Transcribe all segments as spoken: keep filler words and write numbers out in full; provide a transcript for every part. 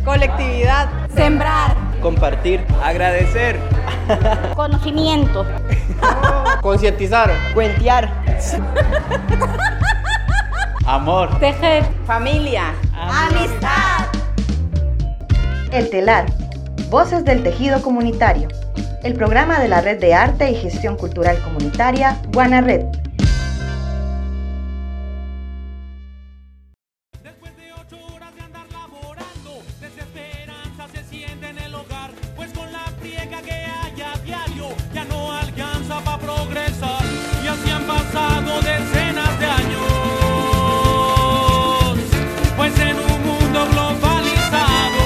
colectividad, sembrar, compartir, agradecer, conocimiento, concientizar, cuentear, amor, tejer, familia, amistad. El Telar, Voces del Tejido Comunitario, el programa de la Red de Arte y Gestión Cultural Comunitaria, Guanared. Después de ocho horas de andar laborando, desesperanza se siente en el hogar, pues con la friega que hay a diario, ya no alcanza para progresar, y así han pasado decenas de años, pues en un mundo globalizado,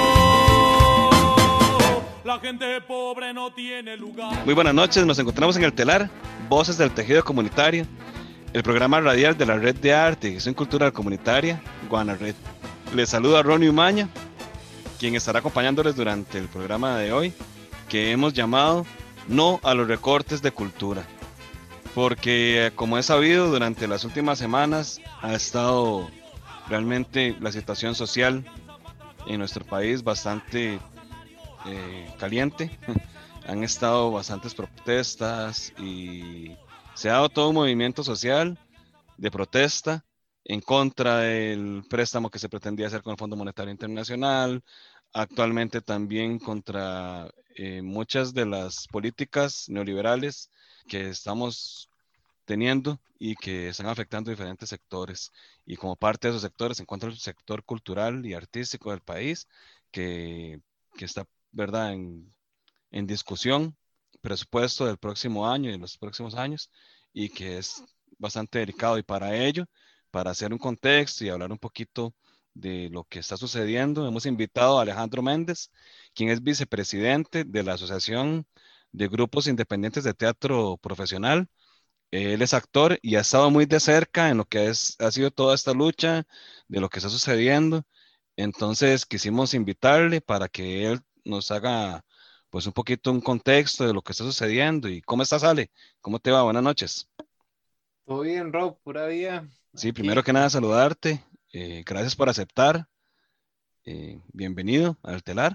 la gente pobre no tiene lugar. Muy buenas noches, nos encontramos en El Telar, Voces del Tejido Comunitario, el programa radial de la Red de Arte y Gestión Cultural Comunitaria, Guanared. Les saluda Ronnie Umaña, quien estará acompañándoles durante el programa de hoy, que hemos llamado No a los recortes de cultura. Porque, como es sabido, durante las últimas semanas ha estado realmente la situación social en nuestro país bastante eh, caliente. Han estado bastantes protestas y se ha dado todo un movimiento social de protesta en contra del préstamo que se pretendía hacer con el Fondo Monetario Internacional, actualmente también contra eh, muchas de las políticas neoliberales que estamos teniendo y que están afectando diferentes sectores. Y como parte de esos sectores se encuentra el sector cultural y artístico del país, que, que está, ¿verdad?, en, en discusión, presupuesto del próximo año y de los próximos años, y que es bastante delicado. Y para ello, para hacer un contexto y hablar un poquito de lo que está sucediendo, hemos invitado a Alejandro Méndez, quien es vicepresidente de la Asociación de Grupos Independientes de Teatro Profesional. Él es actor y ha estado muy de cerca en lo que es, ha sido toda esta lucha, de lo que está sucediendo. Entonces quisimos invitarle para que él nos haga pues un poquito un contexto de lo que está sucediendo. ¿Y cómo estás, Ale? ¿Cómo te va? Buenas noches. Todo bien, Rob, pura vida. Sí, Aquí. primero que nada saludarte. Eh, gracias por aceptar. Eh, bienvenido al Telar.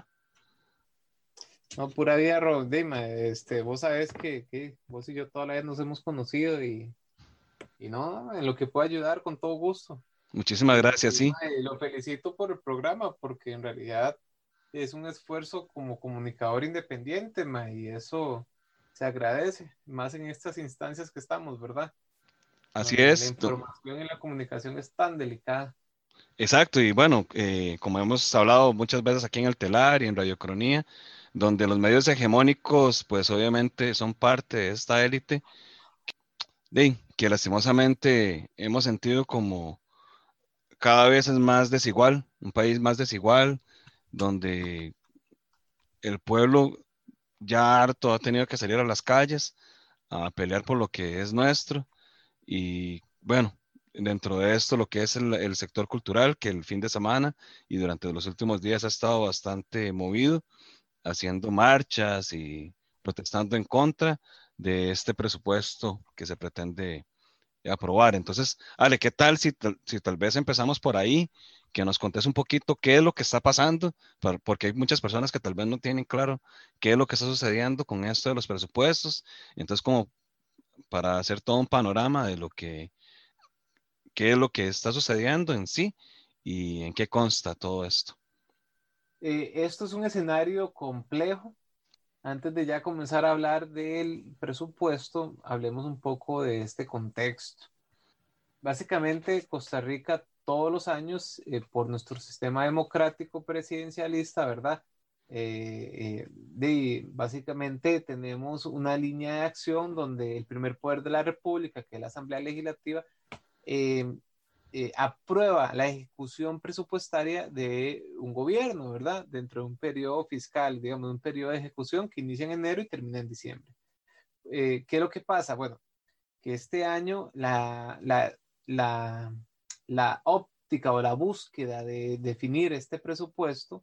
No, pura vida, Rob. Dime, este, vos sabés que, que vos y yo toda la vez nos hemos conocido y, y no, en lo que pueda ayudar, con todo gusto. Muchísimas gracias, y, sí. Y lo felicito por el programa, porque en realidad es un esfuerzo como comunicador independiente, ma, y eso se agradece, más en estas instancias que estamos, ¿verdad? Así Donde es. La información y la comunicación es tan delicada. Exacto, y bueno, eh, como hemos hablado muchas veces aquí en el Telar y en Radiocronía, donde los medios hegemónicos, pues obviamente son parte de esta élite, de, que lastimosamente hemos sentido como cada vez es más desigual, un país más desigual, donde el pueblo ya harto ha tenido que salir a las calles a pelear por lo que es nuestro. Y bueno, dentro de esto lo que es el, el sector cultural, que el fin de semana y durante los últimos días ha estado bastante movido, haciendo marchas y protestando en contra de este presupuesto que se pretende aprobar. Entonces, Ale, ¿qué tal si, tal- si tal vez empezamos por ahí, que nos contes un poquito qué es lo que está pasando? Por- porque hay muchas personas que tal vez no tienen claro qué es lo que está sucediendo con esto de los presupuestos. Entonces, como para hacer todo un panorama de lo que, qué es lo que está sucediendo en sí y en qué consta todo esto. Eh, esto es un escenario complejo. Antes de ya comenzar a hablar del presupuesto, hablemos un poco de este contexto. Básicamente, Costa Rica todos los años, eh, por nuestro sistema democrático presidencialista, ¿verdad? Eh, eh, de, básicamente tenemos una línea de acción donde el primer poder de la República, que es la Asamblea Legislativa, eh, eh, aprueba la ejecución presupuestaria de un gobierno, ¿verdad? Dentro de un periodo fiscal, digamos, un periodo de ejecución que inicia en enero y termina en diciembre. Eh, ¿Qué es lo que pasa? Bueno, que este año la, la, la, la óptica o la búsqueda de definir este presupuesto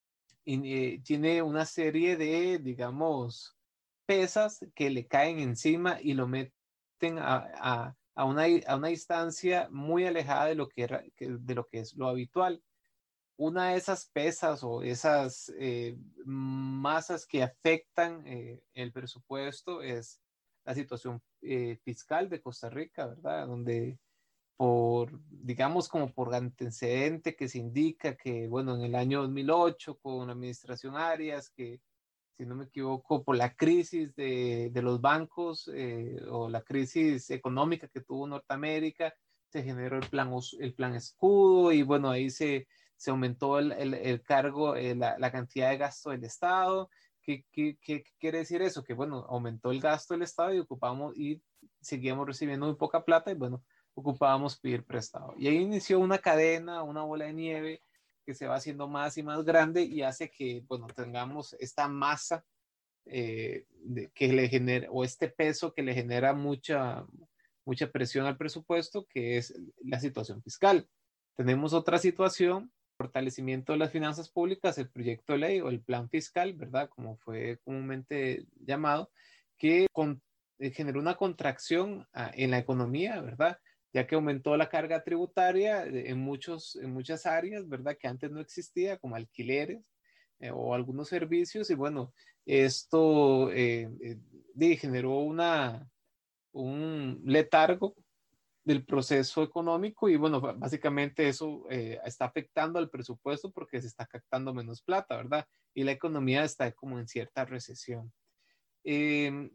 y, eh, tiene una serie de, digamos, pesas que le caen encima y lo meten a, a, a, una, a una distancia muy alejada de lo que, era, de lo que es lo habitual. una de esas pesas o esas eh, masas que afectan eh, el presupuesto es la situación eh, fiscal de Costa Rica, ¿verdad? Donde por, digamos, como por antecedente que se indica que, bueno, en el año dos mil ocho con la administración Arias, que si no me equivoco, por la crisis de, de los bancos eh, o la crisis económica que tuvo Norteamérica, se generó el plan, el plan escudo y bueno, ahí se, se aumentó el, el, el cargo, eh, la, la cantidad de gasto del Estado. ¿Qué, qué, qué, ¿Qué quiere decir eso? Que bueno, aumentó el gasto del Estado y ocupamos y seguíamos recibiendo muy poca plata y bueno, ocupábamos pedir prestado. Y ahí inició una cadena, una bola de nieve que se va haciendo más y más grande y hace que, bueno, tengamos esta masa eh, de, que le genera, o este peso que le genera mucha, mucha presión al presupuesto, que es la situación fiscal. Tenemos otra situación, fortalecimiento de las finanzas públicas, el proyecto de ley o el plan fiscal, ¿verdad? Como fue comúnmente llamado, que con, eh, generó una contracción ah, en la economía, ¿verdad? Ya que aumentó la carga tributaria en, muchos, en muchas áreas, ¿verdad? Que antes no existía, como alquileres eh, o algunos servicios, y bueno, esto eh, eh, generó una, un letargo del proceso económico y bueno, básicamente eso eh, está afectando al presupuesto porque se está captando menos plata, ¿verdad? Y la economía está como en cierta recesión. Eh,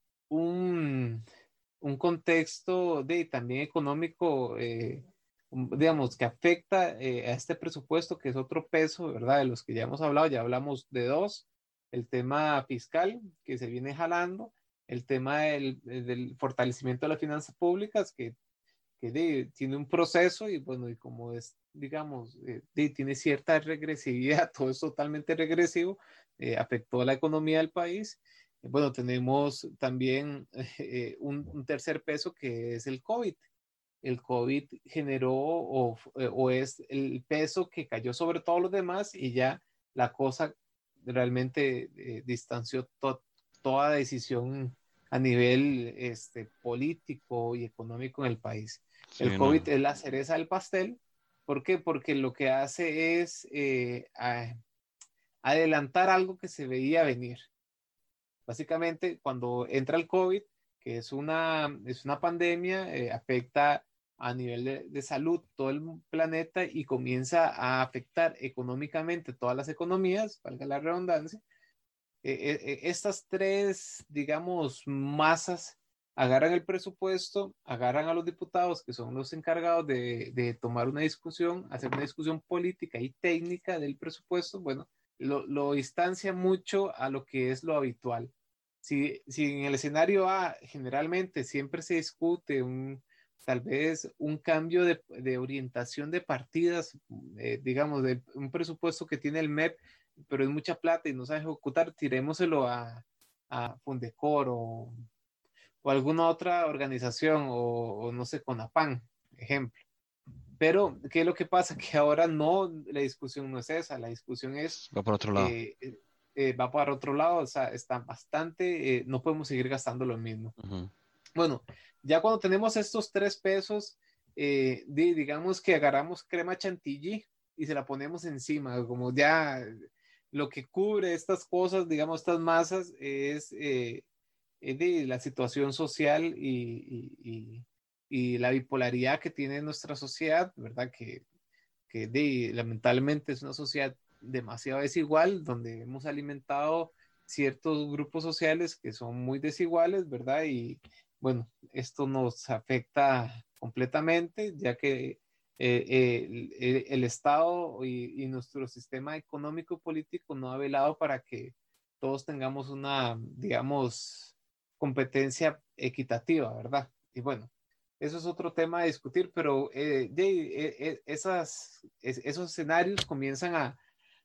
un un contexto de, también económico, eh, digamos, que afecta eh, a este presupuesto, que es otro peso, ¿verdad? De los que ya hemos hablado, ya hablamos de dos, el tema fiscal que se viene jalando, el tema del, del fortalecimiento de las finanzas públicas, que, que de, tiene un proceso y bueno, y como es, digamos, eh, de, tiene cierta regresividad, todo es totalmente regresivo, eh, afectó a la economía del país. Bueno, tenemos también eh, un, un tercer peso que es el COVID. El COVID generó o, o es el peso que cayó sobre todos los demás y ya la cosa realmente eh, distanció to, toda decisión a nivel este, político y económico en el país. Sí, el COVID no. Es la cereza del pastel. ¿Por qué? Porque lo que hace es eh, a, adelantar algo que se veía venir. Básicamente, cuando entra el COVID, que es una, es una pandemia, eh, afecta a nivel de, de salud todo el planeta y comienza a afectar económicamente todas las economías, valga la redundancia. Eh, eh, estas tres, digamos, masas agarran el presupuesto, agarran a los diputados, que son los encargados de, de tomar una discusión, hacer una discusión política y técnica del presupuesto. Bueno, Lo, lo distancia mucho a lo que es lo habitual. Si, si en el escenario A generalmente siempre se discute un, tal vez un cambio de, de orientación de partidas, eh, digamos, de un presupuesto que tiene el M E P, pero es mucha plata y no sabe ejecutar, tirémoselo a, a Fundecor o, o alguna otra organización o, o no sé, CONAPAN, ejemplo. Pero, ¿qué es lo que pasa? Que ahora no, la discusión no es esa, la discusión es... Va por otro lado. Eh, eh, va para otro lado, o sea, está bastante, eh, no podemos seguir gastando lo mismo. Uh-huh. Bueno, ya cuando tenemos estos tres pesos, eh, di, digamos que agarramos crema chantilly y se la ponemos encima, como ya lo que cubre estas cosas, digamos, estas masas, es eh, de la situación social y... y, y y la bipolaridad que tiene nuestra sociedad, ¿verdad? Que, que de, lamentablemente es una sociedad demasiado desigual, donde hemos alimentado ciertos grupos sociales que son muy desiguales, ¿verdad? Y bueno, esto nos afecta completamente, ya que eh, eh, el, el Estado y, y nuestro sistema económico político no ha velado para que todos tengamos una, digamos, competencia equitativa, ¿verdad? Y bueno, eso es otro tema a discutir, pero eh, de, eh, esas, es, esos escenarios comienzan a,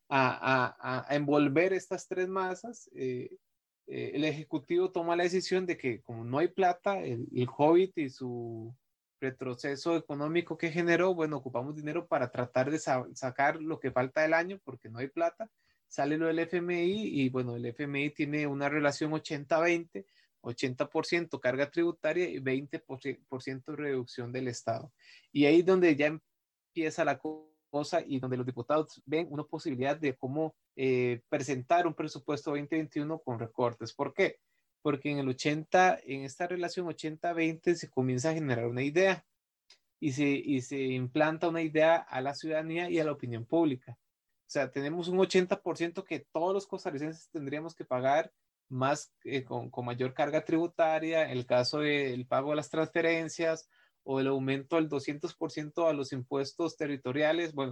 a, a, a envolver estas tres masas. Eh, eh, el Ejecutivo toma la decisión de que como no hay plata, el, el COVID y su retroceso económico que generó, bueno, ocupamos dinero para tratar de sa sacar lo que falta del año porque no hay plata. Sale lo del F M I y bueno, el F M I tiene una relación ochenta veinte, ochenta por ciento carga tributaria y veinte por ciento reducción del Estado. Y ahí es donde ya empieza la cosa y donde los diputados ven una posibilidad de cómo eh, presentar un presupuesto veinte veintiuno con recortes. ¿Por qué? Porque en el ochenta, en esta relación ochenta veinte se comienza a generar una idea y se, y se implanta una idea a la ciudadanía y a la opinión pública. O sea, tenemos un ochenta por ciento que todos los costarricenses tendríamos que pagar más eh, con, con mayor carga tributaria, en el caso del pago de las transferencias o el aumento del doscientos por ciento a los impuestos territoriales. Bueno,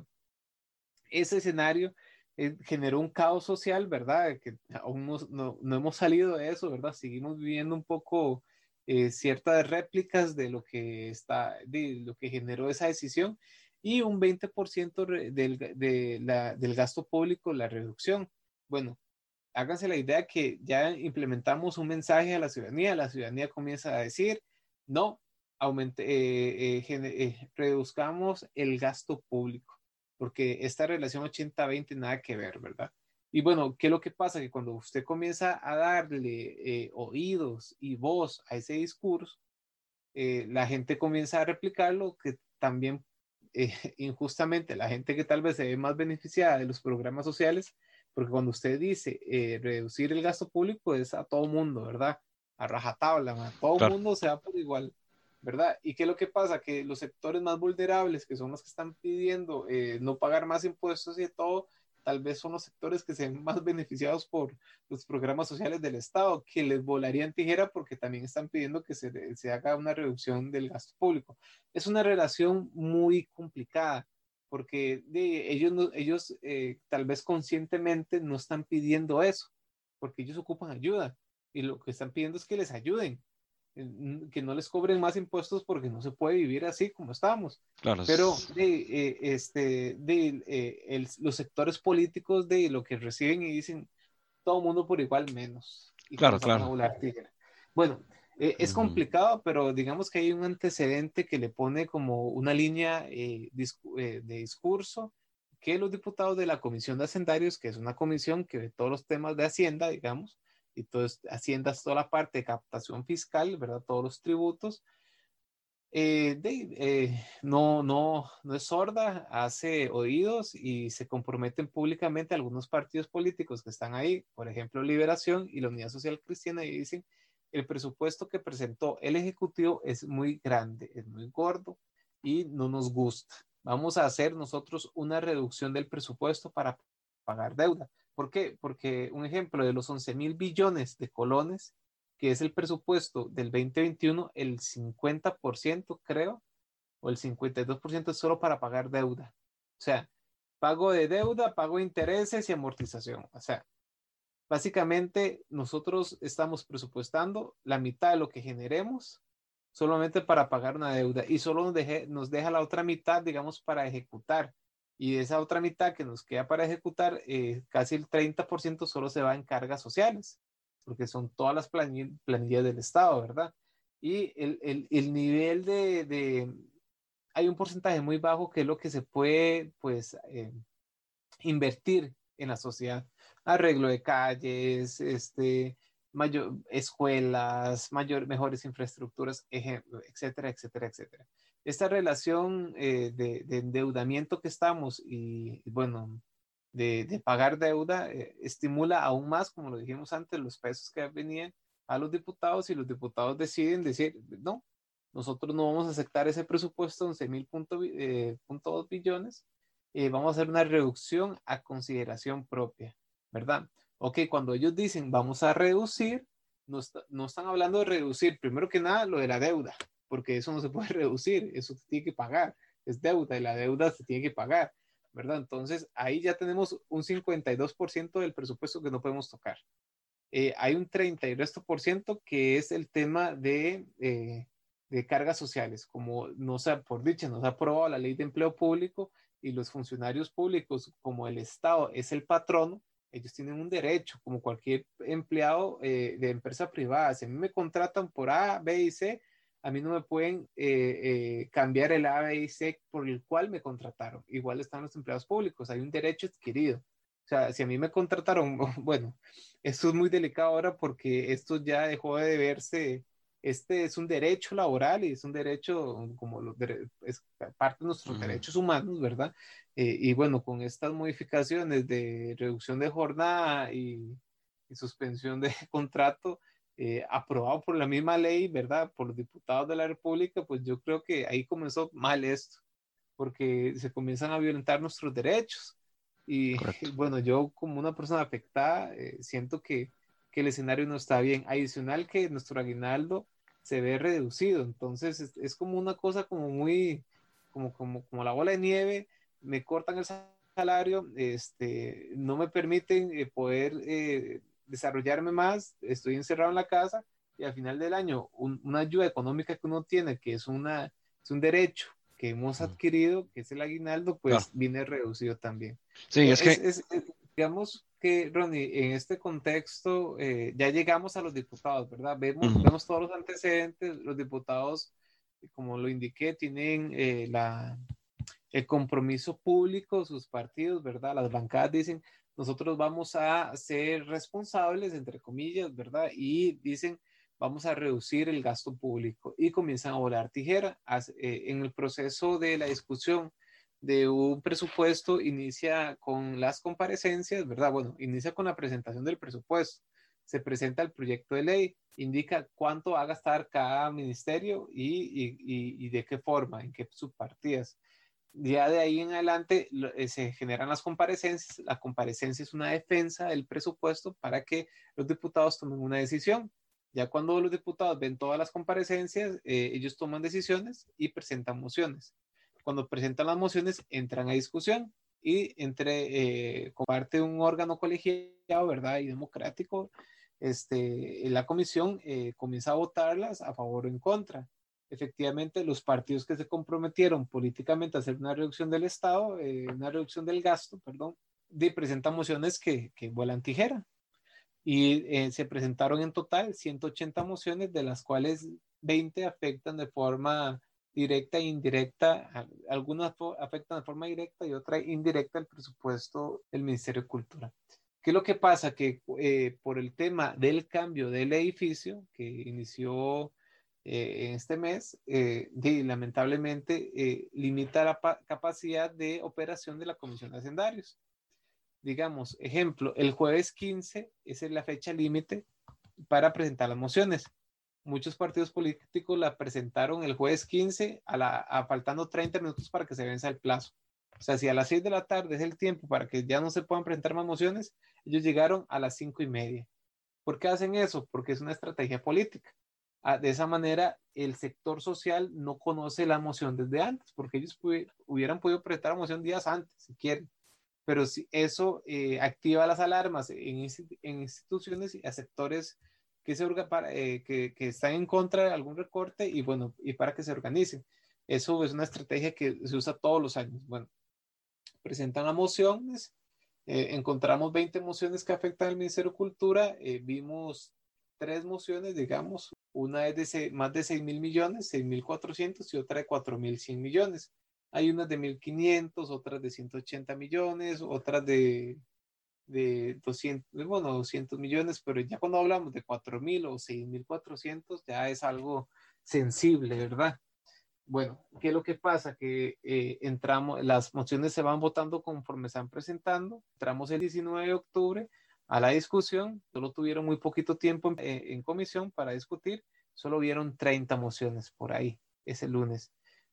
ese escenario eh, generó un caos social, ¿verdad? Que aún no, no, no hemos salido de eso, ¿verdad? Seguimos viviendo un poco eh, ciertas réplicas de lo que está, de lo que generó esa decisión, y un veinte por ciento del, de la, del gasto público, la reducción. Bueno, háganse la idea que ya implementamos un mensaje a la ciudadanía, la ciudadanía comienza a decir, no, aumente, eh, eh, eh, reduzcamos el gasto público, porque esta relación ochenta veinte nada que ver, ¿verdad? Y bueno, ¿qué es lo que pasa? Que cuando usted comienza a darle eh, oídos y voz a ese discurso, eh, la gente comienza a replicarlo, que también eh, injustamente la gente que tal vez se ve más beneficiada de los programas sociales, porque cuando usted dice eh, reducir el gasto público es a todo mundo, ¿verdad? A rajatabla, a todo Claro. mundo se va por igual, ¿verdad? ¿Y qué es lo que pasa? Que los sectores más vulnerables, que son los que están pidiendo eh, no pagar más impuestos y todo, tal vez son los sectores que se ven más beneficiados por los programas sociales del Estado, que les volarían tijera porque también están pidiendo que se, se haga una reducción del gasto público. Es una relación muy complicada, porque de, ellos, no, ellos eh, tal vez conscientemente no están pidiendo eso, porque ellos ocupan ayuda, y lo que están pidiendo es que les ayuden, que no les cobren más impuestos, porque no se puede vivir así como estamos. Claro. Pero de, eh, este, de, eh, el, los sectores políticos de lo que reciben y dicen, todo mundo por igual menos. Y Claro, claro. A volar tigre. Bueno, eh, es complicado, pero digamos que hay un antecedente que le pone como una línea eh, discu eh, de discurso, que los diputados de la Comisión de Hacendarios, que es una comisión que ve todos los temas de Hacienda, digamos, y entonces Hacienda es toda la parte de captación fiscal, ¿verdad? Todos los tributos. Eh, de, eh, no, no, no es sorda, hace oídos y se comprometen públicamente algunos partidos políticos que están ahí, por ejemplo Liberación y la Unidad Social Cristiana, y dicen, el presupuesto que presentó el Ejecutivo es muy grande, es muy gordo y no nos gusta. Vamos a hacer nosotros una reducción del presupuesto para pagar deuda. ¿Por qué? Porque un ejemplo, de los once mil billones de colones, que es el presupuesto del veinte veintiuno, el cincuenta por ciento creo, o el cincuenta y dos por ciento es solo para pagar deuda. O sea, pago de deuda, pago de intereses y amortización. O sea, básicamente nosotros estamos presupuestando la mitad de lo que generemos solamente para pagar una deuda, y solo nos, deje, nos deja la otra mitad, digamos, para ejecutar. Y esa otra mitad que nos queda para ejecutar, eh, casi el treinta por ciento solo se va en cargas sociales, porque son todas las planillas, planillas del Estado, ¿verdad? Y el, el, el nivel de, de... Hay un porcentaje muy bajo que es lo que se puede, pues, eh, invertir en la sociedad. Arreglo de calles, este, mayor, escuelas, mayor, mejores infraestructuras, etcétera, etcétera, etcétera. Esta relación eh, de, de endeudamiento que estamos y, bueno, de, de pagar deuda eh, estimula aún más, como lo dijimos antes, los pesos que venían a los diputados, y los diputados deciden decir, no, nosotros no vamos a aceptar ese presupuesto de once mil punto dos billones, eh, vamos a hacer una reducción a consideración propia, ¿verdad? Ok, cuando ellos dicen vamos a reducir, no, está, no están hablando de reducir, primero que nada, lo de la deuda, porque eso no se puede reducir, eso se tiene que pagar, es deuda y la deuda se tiene que pagar, ¿verdad? Entonces ahí ya tenemos un cincuenta y dos por ciento del presupuesto que no podemos tocar. Eh, hay un treinta y resto por ciento que es el tema de, eh, de cargas sociales, como no se, por dicha, nos ha aprobado la ley de empleo público, y los funcionarios públicos, como el Estado es el patrono, ellos tienen un derecho, como cualquier empleado eh, de empresa privada. Si a mí me contratan por A, B y C, a mí no me pueden eh, eh, cambiar el A, B y C por el cual me contrataron. Igual están los empleados públicos, hay un derecho adquirido. O sea, si a mí me contrataron, bueno, esto es muy delicado ahora porque esto ya dejó de verse este es un derecho laboral y es un derecho como los dere- es parte de nuestros Ujú. derechos humanos, ¿verdad? Eh, y bueno, con estas modificaciones de reducción de jornada y, y suspensión de contrato, eh, aprobado por la misma ley, ¿verdad? Por los diputados de la República, pues yo creo que ahí comenzó mal esto, porque se comienzan a violentar nuestros derechos. Y Correcto. bueno, yo como una persona afectada, eh, siento que, que el escenario no está bien. Adicional que nuestro aguinaldo se ve reducido, entonces es, es como una cosa como muy, como, como, como la bola de nieve, me cortan el salario, este, no me permiten eh, poder eh, desarrollarme más, estoy encerrado en la casa y al final del año un, una ayuda económica que uno tiene, que es, una, es un derecho que hemos adquirido, que es el aguinaldo, Claro. pues viene reducido también. Sí, es Es, que es, es, digamos que, Ronnie, en este contexto eh, ya llegamos a los diputados, ¿verdad? Vemos, Ujú. vemos todos los antecedentes, los diputados, como lo indiqué, tienen eh, la, el compromiso público, sus partidos, ¿verdad? Las bancadas dicen, nosotros vamos a ser responsables, entre comillas, ¿verdad? Y dicen, vamos a reducir el gasto público y comienzan a volar tijera. En el proceso de la discusión de un presupuesto inicia con las comparecencias, ¿verdad? Bueno, inicia con la presentación del presupuesto. Se presenta el proyecto de ley, indica cuánto va a gastar cada ministerio y, y, y, y de qué forma, en qué subpartidas. Ya de ahí en adelante eh, se generan las comparecencias. La comparecencia es una defensa del presupuesto para que los diputados tomen una decisión. Ya cuando los diputados ven todas las comparecencias, eh, ellos toman decisiones y presentan mociones. Cuando presentan las mociones, entran a discusión y entre eh, comparte un órgano colegiado, ¿verdad? Y democrático, este, la comisión eh, comienza a votarlas a favor o en contra. Efectivamente, los partidos que se comprometieron políticamente a hacer una reducción del Estado, eh, una reducción del gasto, perdón, de, presentan mociones que, que vuelan tijera. Y eh, se presentaron en total ciento ochenta mociones, de las cuales veinte afectan de forma directa e indirecta, algunas afectan de forma directa y otra indirecta el presupuesto del Ministerio de Cultura. ¿Qué es lo que pasa? Que eh, por el tema del cambio del edificio que inició eh, en este mes, eh, de, lamentablemente eh, limita la capacidad de operación de la Comisión de Hacendarios. Digamos, ejemplo, el jueves quince es la fecha límite para presentar las mociones. Muchos partidos políticos la presentaron el jueves quince, a la, a faltando treinta minutos para que se venza el plazo. O sea, si a las seis de la tarde es el tiempo para que ya no se puedan presentar más mociones, ellos llegaron a las cinco y media. ¿Por qué hacen eso? Porque es una estrategia política. Ah, de esa manera, el sector social no conoce la moción desde antes, porque ellos pu- hubieran podido presentar la moción días antes, si quieren. Pero si eso eh, activa las alarmas en, en instituciones y a sectores que, se orga para, eh, que, que están en contra de algún recorte y bueno, y para que se organicen. Eso es una estrategia que se usa todos los años. Bueno, presentan las mociones, eh, encontramos veinte mociones que afectan al Ministerio de Cultura, eh, vimos tres mociones, digamos, una es de se, más de seis mil millones, seis mil cuatrocientos y otra de cuatro mil cien millones. Hay unas de mil quinientos, otras de ciento ochenta millones, otras de, de doscientos, bueno, doscientos millones, pero ya cuando hablamos de cuatro mil o seis mil cuatrocientos ya es algo sensible, ¿verdad? Bueno, ¿qué es lo que pasa? Que eh, entramos, las mociones se van votando conforme se van presentando. Entramos el diecinueve de octubre a la discusión, solo tuvieron muy poquito tiempo en, en comisión para discutir, solo vieron treinta mociones por ahí ese lunes.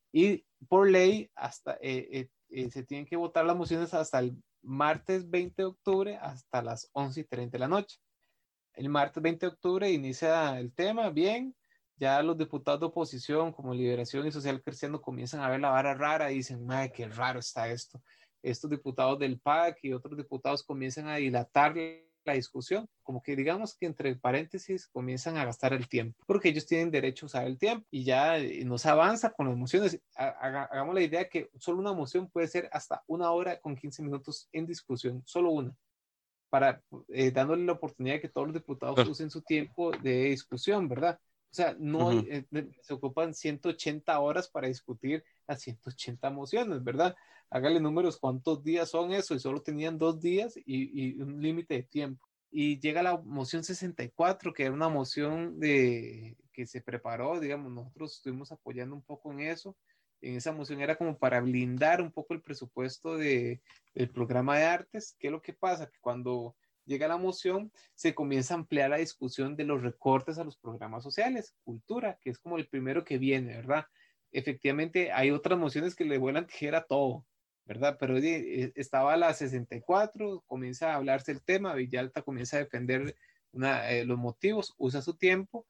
Y por ley, hasta eh, eh, eh, se tienen que votar las mociones hasta el martes veinte de octubre, hasta las once y treinta de la noche. El martes veinte de octubre inicia el tema, bien, ya los diputados de oposición, como Liberación y Social Cristiano, comienzan a ver la vara rara y dicen, madre, qué raro está esto. Estos diputados del P A C y otros diputados comienzan a dilatar la discusión, como que digamos que entre paréntesis comienzan a gastar el tiempo, porque ellos tienen derecho a usar el tiempo y ya no se avanza con las mociones. Hagamos la idea que solo una moción puede ser hasta una hora con quince minutos en discusión, solo una, para eh, dándole la oportunidad de que todos los diputados Claro. usen su tiempo de discusión, ¿verdad? O sea, no Ujú. eh, se ocupan ciento ochenta horas para discutir las ciento ochenta mociones, ¿verdad? Hágale números, ¿cuántos días son eso? Y solo tenían dos días y, y un límite de tiempo. y llega la moción sesenta y cuatro, que era una moción de, que se preparó, digamos, nosotros estuvimos apoyando un poco en eso. En esa moción era como para blindar un poco el presupuesto de, del programa de artes. ¿Qué es lo que pasa? Que cuando llega la moción, se comienza a ampliar la discusión de los recortes a los programas sociales, cultura, que es como el primero que viene, ¿verdad? Efectivamente, hay otras mociones que le vuelan tijera a todo, ¿verdad? Pero eh, estaba la sesenta y cuatro, comienza a hablarse el tema, Villalta comienza a defender una, eh, los motivos, usa su tiempo,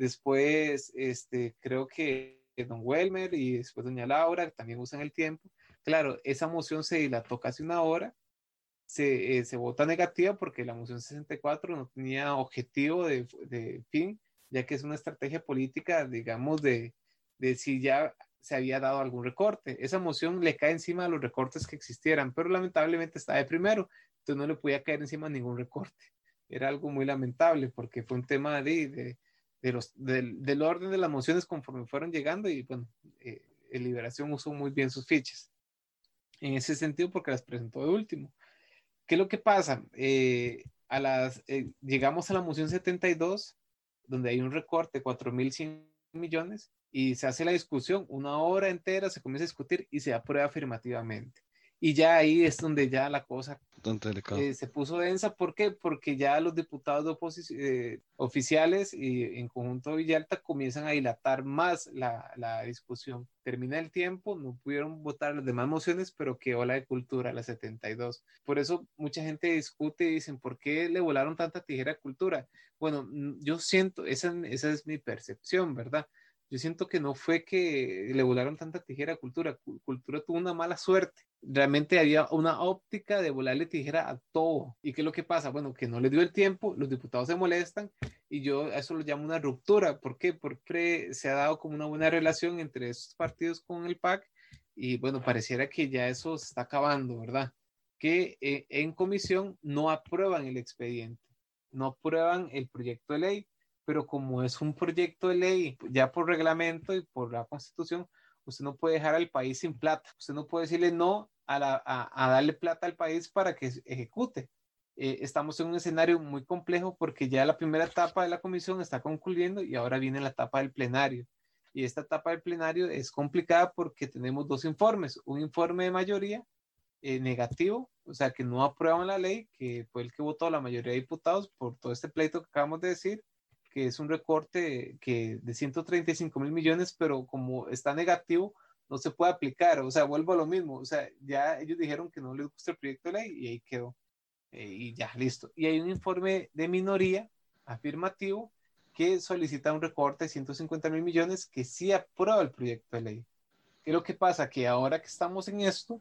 después este, creo que don Welmer y después doña Laura también usan el tiempo. Claro, esa moción se dilató casi una hora, se, eh, se vota negativa porque la moción sesenta y cuatro no tenía objetivo de, de fin, ya que es una estrategia política, digamos, de, de si ya se había dado algún recorte. Esa moción le cae encima a los recortes que existieran, pero lamentablemente está de primero, entonces no le podía caer encima ningún recorte. Era algo muy lamentable porque fue un tema de, de, de los, del, del orden de las mociones conforme fueron llegando y bueno, eh, el Liberación usó muy bien sus fichas en ese sentido porque las presentó de último. ¿Qué es lo que pasa? Eh, a las, eh, llegamos a la moción setenta y dos, donde hay un recorte de cuatro mil cien millones y se hace la discusión, una hora entera se comienza a discutir y se aprueba afirmativamente. Y ya ahí es donde ya la cosa eh, se puso densa. ¿Por qué? Porque ya los diputados de oposición, eh, oficiales y en conjunto Villalta comienzan a dilatar más la, la discusión. Termina el tiempo, no pudieron votar las demás mociones, pero quedó la de cultura, la setenta y dos. Por eso mucha gente discute y dicen, ¿por qué le volaron tanta tijera a cultura? Bueno, yo siento, esa, esa es mi percepción, ¿verdad? Yo siento que no fue que le volaron tanta tijera a cultura. Cultura tuvo una mala suerte. Realmente había una óptica de volarle tijera a todo. ¿Y qué es lo que pasa? Bueno, que no le dio el tiempo, los diputados se molestan y yo a eso lo llamo una ruptura. ¿Por qué? Porque se ha dado como una buena relación entre esos partidos con el P A C y bueno, pareciera que ya eso se está acabando, ¿verdad? Que eh, en comisión no aprueban el expediente, no aprueban el proyecto de ley. Pero como es un proyecto de ley, ya por reglamento y por la Constitución, usted no puede dejar al país sin plata. Usted no puede decirle no a, la, a, a darle plata al país para que ejecute. Eh, estamos en un escenario muy complejo porque ya la primera etapa de la comisión está concluyendo y ahora viene la etapa del plenario. Y esta etapa del plenario es complicada porque tenemos dos informes. Un informe de mayoría eh, negativo, o sea, que no aprueban la ley, que fue el que votó la mayoría de diputados por todo este pleito que acabamos de decir, que es un recorte que de ciento treinta y cinco mil millones, pero como está negativo, no se puede aplicar. O sea, vuelvo a lo mismo. O sea, ya ellos dijeron que no les gusta el proyecto de ley y ahí quedó. Eh, y ya, listo. Y hay un informe de minoría afirmativo que solicita un recorte de ciento cincuenta mil millones que sí aprueba el proyecto de ley. ¿Qué es lo que pasa? Que ahora que estamos en esto,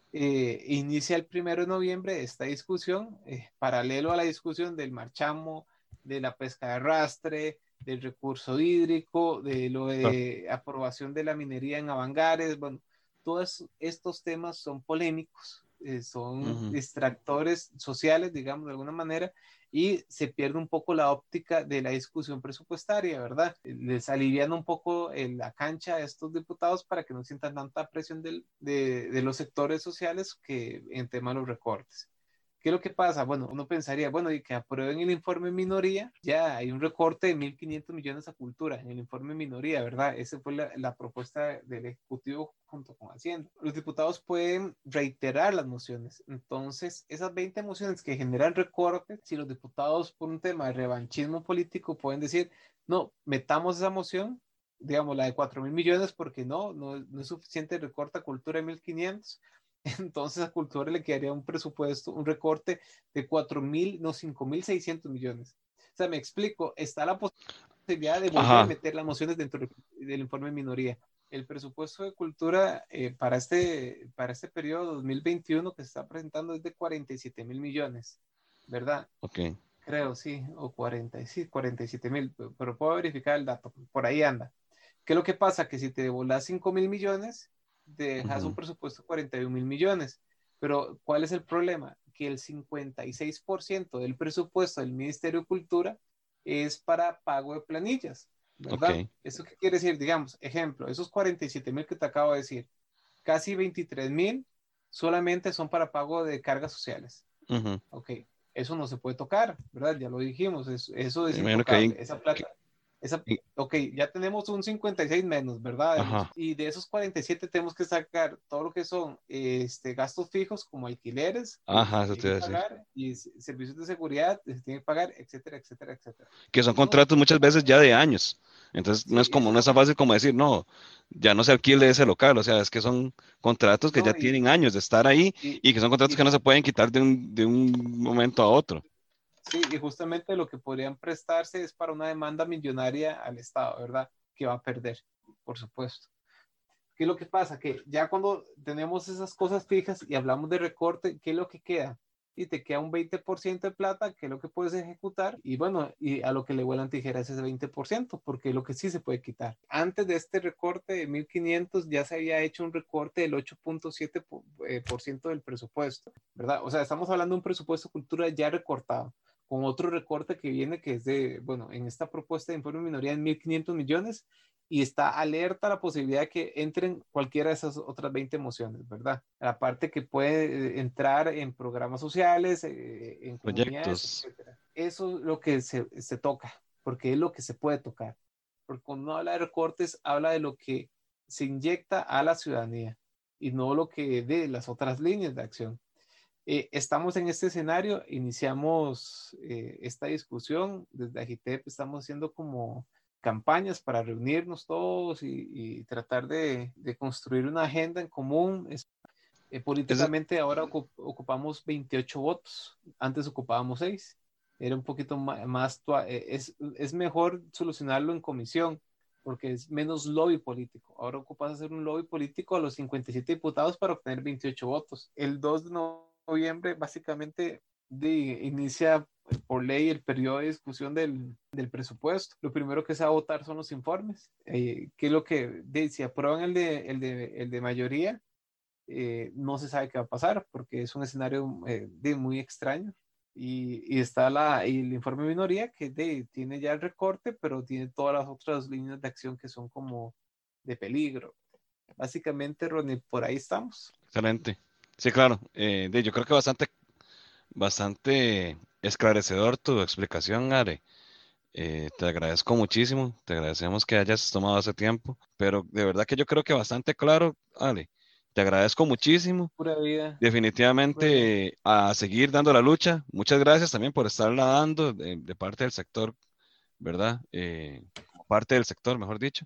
eh, inicia el primero de noviembre esta discusión, eh, paralelo a la discusión del marchamo, de la pesca de arrastre, del recurso hídrico, de lo de aprobación de la minería en Avangares. Bueno, todos estos temas son polémicos, eh, son uh-huh. distractores sociales, digamos, de alguna manera, y se pierde un poco la óptica de la discusión presupuestaria, ¿verdad? Les alivian un poco en la cancha a estos diputados para que no sientan tanta presión del, de, de los sectores sociales que en tema de los recortes. ¿Qué es lo que pasa? Bueno, uno pensaría, bueno, y que aprueben el informe minoría, ya hay un recorte de mil quinientos millones a cultura en el informe minoría, ¿verdad? Esa fue la, la propuesta del Ejecutivo junto con Hacienda. Los diputados pueden reiterar las mociones. Entonces, esas veinte mociones que generan recortes, si los diputados por un tema de revanchismo político pueden decir, no, metamos esa moción, digamos, la de cuatro mil millones, porque no, no, no es suficiente recorte a cultura de mil quinientos, entonces a cultura le quedaría un presupuesto, un recorte de cuatro mil, no, cinco mil seiscientos millones. O sea, me explico, está la posibilidad de volver Ajá. a meter las mociones dentro del informe de minoría. El presupuesto de cultura eh, para, este, para este periodo dos mil veintiuno que se está presentando es de cuarenta y siete mil millones, ¿verdad? Ok. Creo, sí, o cuarenta, sí, cuarenta y siete mil, pero, pero puedo verificar el dato, por ahí anda. ¿Qué es lo que pasa? Que si te volas cinco mil millones, dejas uh-huh. un presupuesto de cuarenta y un mil millones. Pero, ¿cuál es el problema? Que el cincuenta y seis por ciento del presupuesto del Ministerio de Cultura es para pago de planillas, ¿verdad? Okay. ¿Eso qué quiere decir? Digamos, ejemplo, esos cuarenta y siete mil que te acabo de decir, casi veintitrés mil solamente son para pago de cargas sociales. Uh-huh. Ok. eso no se puede tocar, ¿verdad? Ya lo dijimos, eso, eso es Imagino que intocable, ahí- esa plata. Esa, ok, ya tenemos un cincuenta y seis menos, ¿verdad? Ajá. Y de esos cuarenta y siete tenemos que sacar todo lo que son este, gastos fijos como alquileres, que Ajá, se eso te tienen iba que a decir. pagar, y s- servicios de seguridad que se tienen que pagar, etcétera, etcétera, etcétera. Que son Eso no se contratos puede muchas tocar. veces ya de años. Entonces no Sí, es como, eso no es tan fácil como decir, no, ya no se alquile ese local. O sea, es que son contratos que ya no, y, tienen años de estar ahí y, y que son contratos y que no se pueden quitar de un, de un momento a otro. Sí, y justamente lo que podrían prestarse es para una demanda millonaria al Estado, ¿verdad? Que va a perder, por supuesto. ¿Qué es lo que pasa? Que ya cuando tenemos esas cosas fijas y hablamos de recorte, ¿qué es lo que queda? Y te queda un veinte por ciento de plata, que es lo que puedes ejecutar, y bueno, y a lo que le vuelan tijeras es ese veinte por ciento, porque es lo que sí se puede quitar. Antes de este recorte de mil quinientos ya se había hecho un recorte del ocho punto siete por ciento del presupuesto, ¿verdad? O sea, estamos hablando de un presupuesto cultura ya recortado, con otro recorte que viene, que es de, bueno, en esta propuesta de informe de minoría en mil quinientos millones, y está alerta a la posibilidad de que entren cualquiera de esas otras veinte mociones, ¿verdad? La parte que puede entrar en programas sociales, eh, en comunidades, Proyectos. etcétera. Eso es lo que se, se toca, porque es lo que se puede tocar. Porque cuando uno habla de recortes, habla de lo que se inyecta a la ciudadanía y no lo que de las otras líneas de acción. Eh, estamos en este escenario, iniciamos eh, esta discusión, desde Agitep estamos haciendo como campañas para reunirnos todos y, y tratar de, de construir una agenda en común. Es, eh, Eso, políticamente ahora ocup, ocupamos veintiocho votos, antes ocupábamos seis, era un poquito más, más es, es mejor solucionarlo en comisión, porque es menos lobby político. Ahora ocupas hacer un lobby político a los cincuenta y siete diputados para obtener veintiocho votos. El dos de noviembre básicamente de, inicia por ley el periodo de discusión del, del presupuesto. Lo primero que se va a votar son los informes, eh, que es lo que, de, si aprueban el de, el de, el de mayoría, eh, no se sabe qué va a pasar, porque es un escenario eh, de muy extraño. Y, y está la, y el informe de minoría que de, tiene ya el recorte, pero tiene todas las otras líneas de acción que son como de peligro. Básicamente, Ronnie, por ahí estamos. excelente. Sí, claro. Eh, de, yo creo que bastante, bastante esclarecedor tu explicación, Are. Eh, te agradezco muchísimo, te agradecemos que hayas tomado ese tiempo, pero de verdad que yo creo que bastante claro, Ale. Te agradezco muchísimo. Pura vida. Definitivamente a seguir dando la lucha. Muchas gracias también por estarla dando de, de parte del sector, ¿verdad? Eh, como parte del sector, mejor dicho.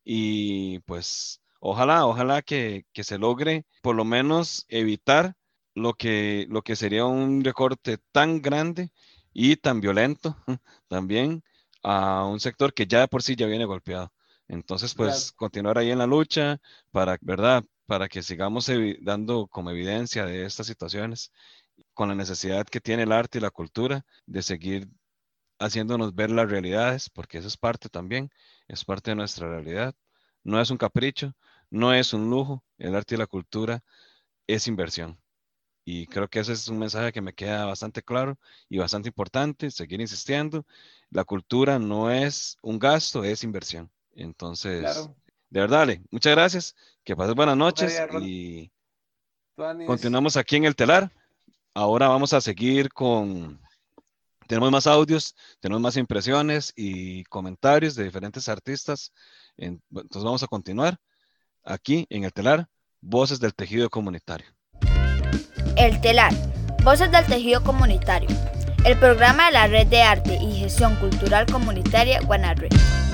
Y pues ojalá, ojalá que, que se logre por lo menos evitar lo que, lo que sería un recorte tan grande y tan violento también a un sector que ya de por sí ya viene golpeado. Entonces, Claro. pues continuar ahí en la lucha para, ¿verdad? Para que sigamos evi- dando como evidencia de estas situaciones, con la necesidad que tiene el arte y la cultura de seguir haciéndonos ver las realidades, porque eso es parte también, es parte de nuestra realidad. No es un capricho, no es un lujo, el arte y la cultura es inversión. Y creo que ese es un mensaje que me queda bastante claro y bastante importante, seguir insistiendo. La cultura no es un gasto, es inversión. Entonces, Claro. de verdad, Ale, muchas gracias, que pases buenas noches María, Ron, y Tuanis. continuamos aquí en el telar. Ahora vamos a seguir con, tenemos más audios, tenemos más impresiones y comentarios de diferentes artistas. En- Entonces vamos a continuar aquí en el telar, Voces del Tejido Comunitario. El telar, Voces del Tejido Comunitario, el programa de la Red de Arte y Gestión Cultural Comunitaria Guanarre.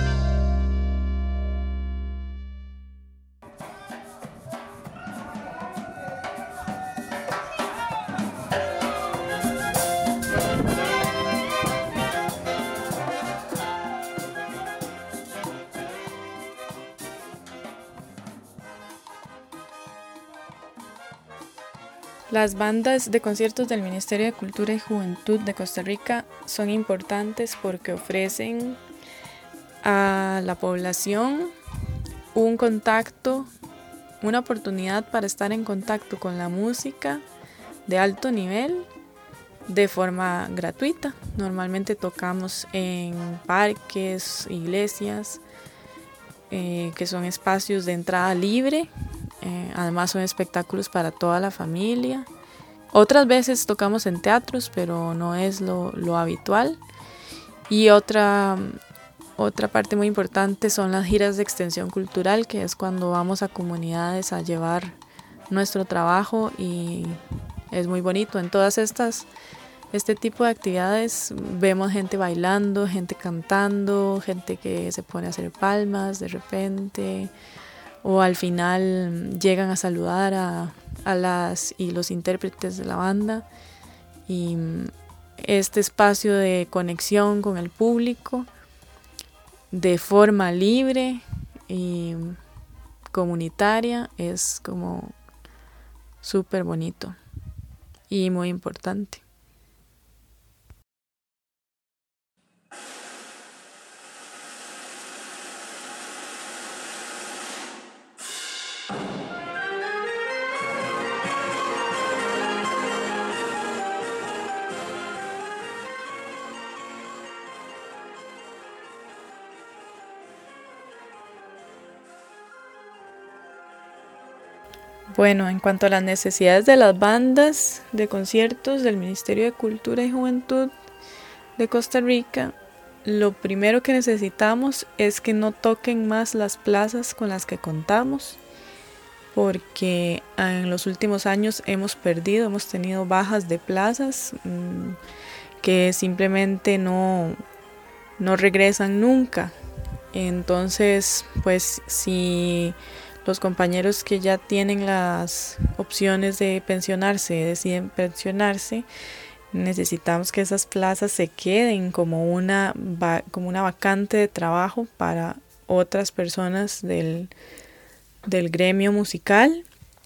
Las bandas de conciertos del Ministerio de Cultura y Juventud de Costa Rica son importantes porque ofrecen a la población un contacto, una oportunidad para estar en contacto con la música de alto nivel de forma gratuita. Normalmente tocamos en parques, iglesias, eh, que son espacios de entrada libre. Eh, además son espectáculos para toda la familia Otras veces tocamos en teatros, pero no es lo, lo habitual. Y otra, otra parte muy importante son las giras de extensión cultural, que es cuando vamos a comunidades a llevar nuestro trabajo, y es muy bonito. En todas estas, este tipo de actividades vemos gente bailando, gente cantando, gente que se pone a hacer palmas de repente, o al final llegan a saludar a, a las y los intérpretes de la banda, y este espacio de conexión con el público de forma libre y comunitaria es como súper bonito y muy importante. Bueno, en cuanto a las necesidades de las bandas de conciertos del Ministerio de Cultura y Juventud de Costa Rica, lo primero que necesitamos es que no toquen más las plazas con las que contamos, porque en los últimos años hemos perdido, hemos tenido bajas de plazas mmm, que simplemente no, no regresan nunca. Entonces, pues si los compañeros que ya tienen las opciones de pensionarse deciden pensionarse, necesitamos que esas plazas se queden como una, como una vacante de trabajo para otras personas del, del gremio musical,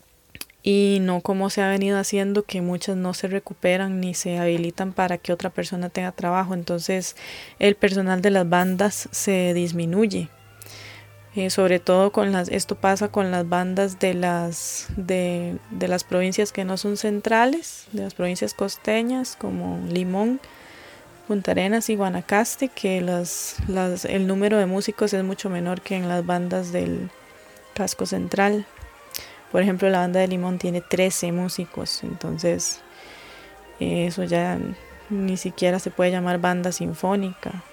y no como se ha venido haciendo, que muchas no se recuperan ni se habilitan para que otra persona tenga trabajo. Entonces el personal de las bandas se disminuye. Eh, sobre todo con las, esto pasa con las bandas de las, de, de las provincias que no son centrales, de las provincias costeñas como Limón, Punta Arenas y Guanacaste, que las, las, el número de músicos es mucho menor que en las bandas del casco central. Por ejemplo, la banda de Limón tiene trece músicos, entonces eh, eso ya ni siquiera se puede llamar banda sinfónica.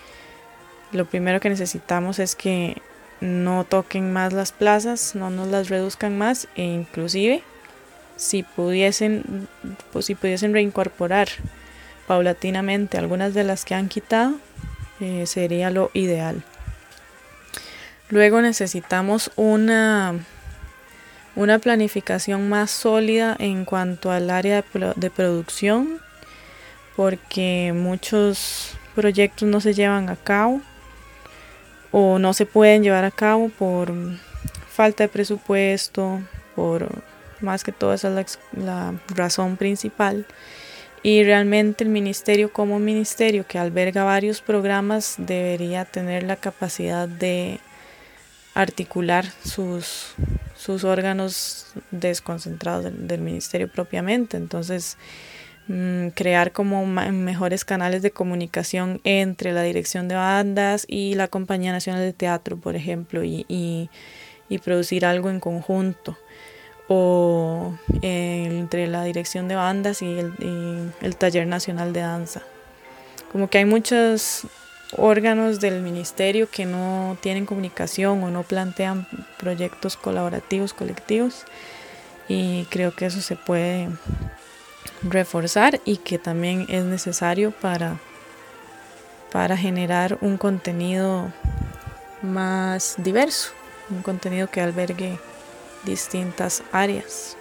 Lo primero que necesitamos es que no toquen más las plazas, no nos las reduzcan más, e inclusive si pudiesen, pues, si pudiesen reincorporar paulatinamente algunas de las que han quitado, eh, sería lo ideal. Luego necesitamos una, una planificación más sólida en cuanto al área de, pro, de producción, porque muchos proyectos no se llevan a cabo o no se pueden llevar a cabo por falta de presupuesto, por más que todo esa es la, la razón principal. Y realmente el ministerio como ministerio que alberga varios programas debería tener la capacidad de articular sus, sus órganos desconcentrados del, del ministerio propiamente. Entonces crear como mejores canales de comunicación entre la dirección de bandas y la Compañía Nacional de Teatro, por ejemplo, y, y, y producir algo en conjunto, o eh, entre la dirección de bandas y el, y el Taller Nacional de Danza. Como que hay muchos órganos del ministerio que no tienen comunicación o no plantean proyectos colaborativos, colectivos, y creo que eso se puede reforzar y que también es necesario para, para generar un contenido más diverso, un contenido que albergue distintas áreas.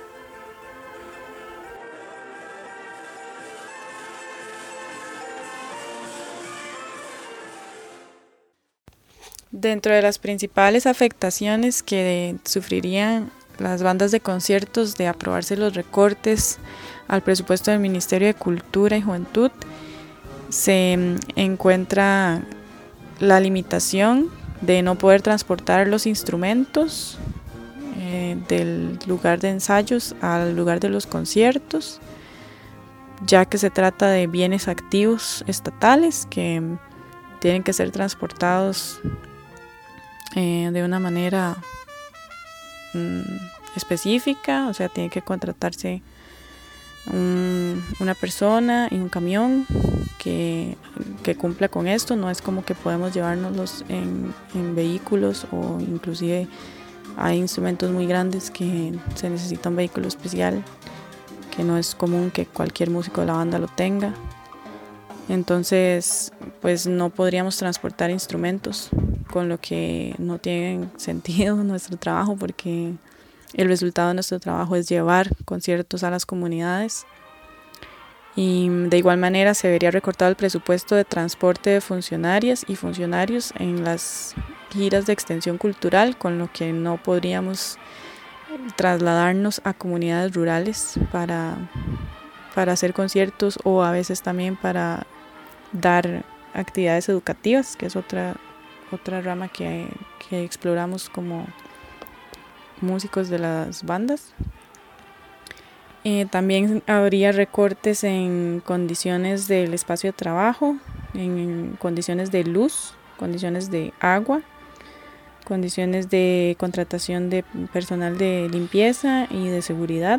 Dentro de las principales afectaciones que sufrirían las bandas de conciertos de aprobarse los recortes al presupuesto del Ministerio de Cultura y Juventud, se encuentra la limitación de no poder transportar los instrumentos eh, del lugar de ensayos al lugar de los conciertos, ya que se trata de bienes activos estatales que tienen que ser transportados eh, de una manera mm, específica, o sea, tiene que contratarse un, una persona y un camión que, que cumpla con esto. No es como que podemos llevárnoslos en, en vehículos, o inclusive hay instrumentos muy grandes que se necesita un vehículo especial, que no es común que cualquier músico de la banda lo tenga. Entonces, pues no podríamos transportar instrumentos, con lo que no tiene sentido nuestro trabajo, porque el resultado de nuestro trabajo es llevar conciertos a las comunidades. Y de igual manera se vería recortado el presupuesto de transporte de funcionarias y funcionarios en las giras de extensión cultural, con lo que no podríamos trasladarnos a comunidades rurales para, para hacer conciertos, o a veces también para dar actividades educativas, que es otra, otra rama que, que exploramos como músicos de las bandas. Eh, también habría recortes en condiciones del espacio de trabajo, en condiciones de luz, condiciones de agua, condiciones de contratación de personal de limpieza y de seguridad,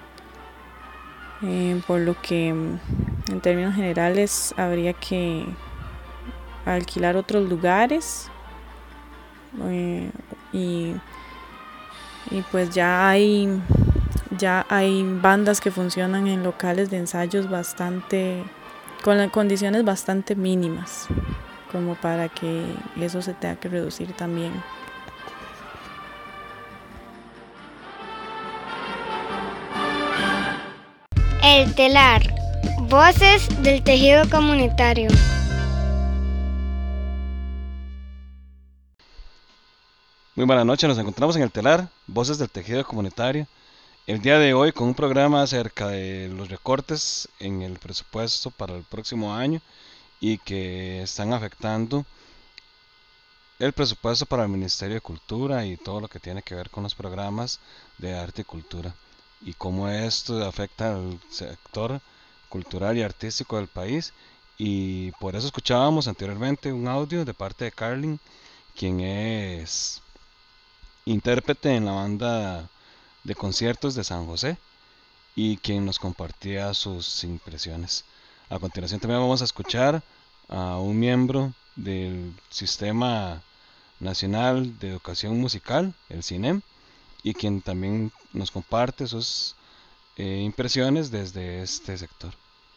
eh, por lo que en términos generales habría que alquilar otros lugares, eh, y, y pues ya hay ya hay bandas que funcionan en locales de ensayos bastante con condiciones bastante mínimas, como para que eso se tenga que reducir también. El telar, voces del tejido comunitario. Muy buenas noches, nos encontramos en el telar, voces del tejido comunitario. El día de hoy con un programa acerca de los recortes en el presupuesto para el próximo año y que están afectando el presupuesto para el Ministerio de Cultura y todo lo que tiene que ver con los programas de arte y cultura, y cómo esto afecta al sector cultural y artístico del país. Y por eso escuchábamos anteriormente un audio de parte de Carlin, quien es intérprete en la banda de conciertos de San José y quien nos compartía sus impresiones. A continuación también vamos a escuchar a un miembro del Sistema Nacional de Educación Musical, el CINEM, y quien también nos comparte sus eh, impresiones desde este sector.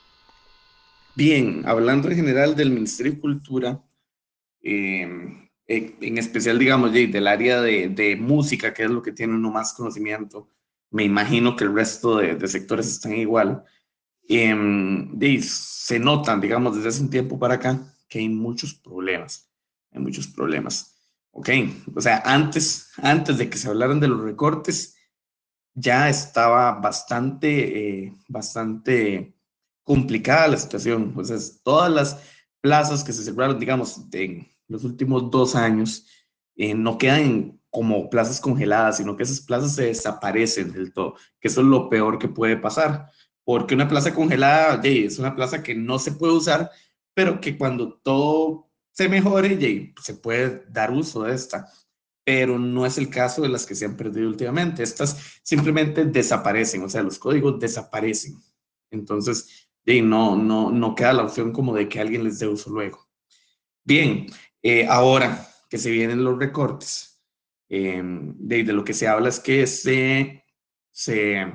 Bien, hablando en general del Ministerio de Cultura, eh, en especial, digamos, del área de, de música, que es lo que tiene uno más conocimiento, me imagino que el resto de, de sectores están igual. Eh, de, se notan, digamos, desde hace un tiempo para acá, que hay muchos problemas, hay muchos problemas. Ok, o sea, antes, antes de que se hablaran de los recortes, ya estaba bastante, eh, bastante complicada la situación. O sea, todas las plazas que se cerraron, digamos, en los últimos dos años, eh, no quedan como plazas congeladas, sino que esas plazas se desaparecen del todo, que eso es lo peor que puede pasar, porque una plaza congelada, yeah, es una plaza que no se puede usar, pero que cuando todo se mejore, yeah, se puede dar uso de esta, pero no es el caso de las que se han perdido últimamente. Estas simplemente desaparecen, o sea, los códigos desaparecen. Entonces, yeah, no, no, no queda la opción como de que alguien les dé uso luego. Bien, eh, ahora que se vienen los recortes, eh, de, de lo que se habla es que se, se,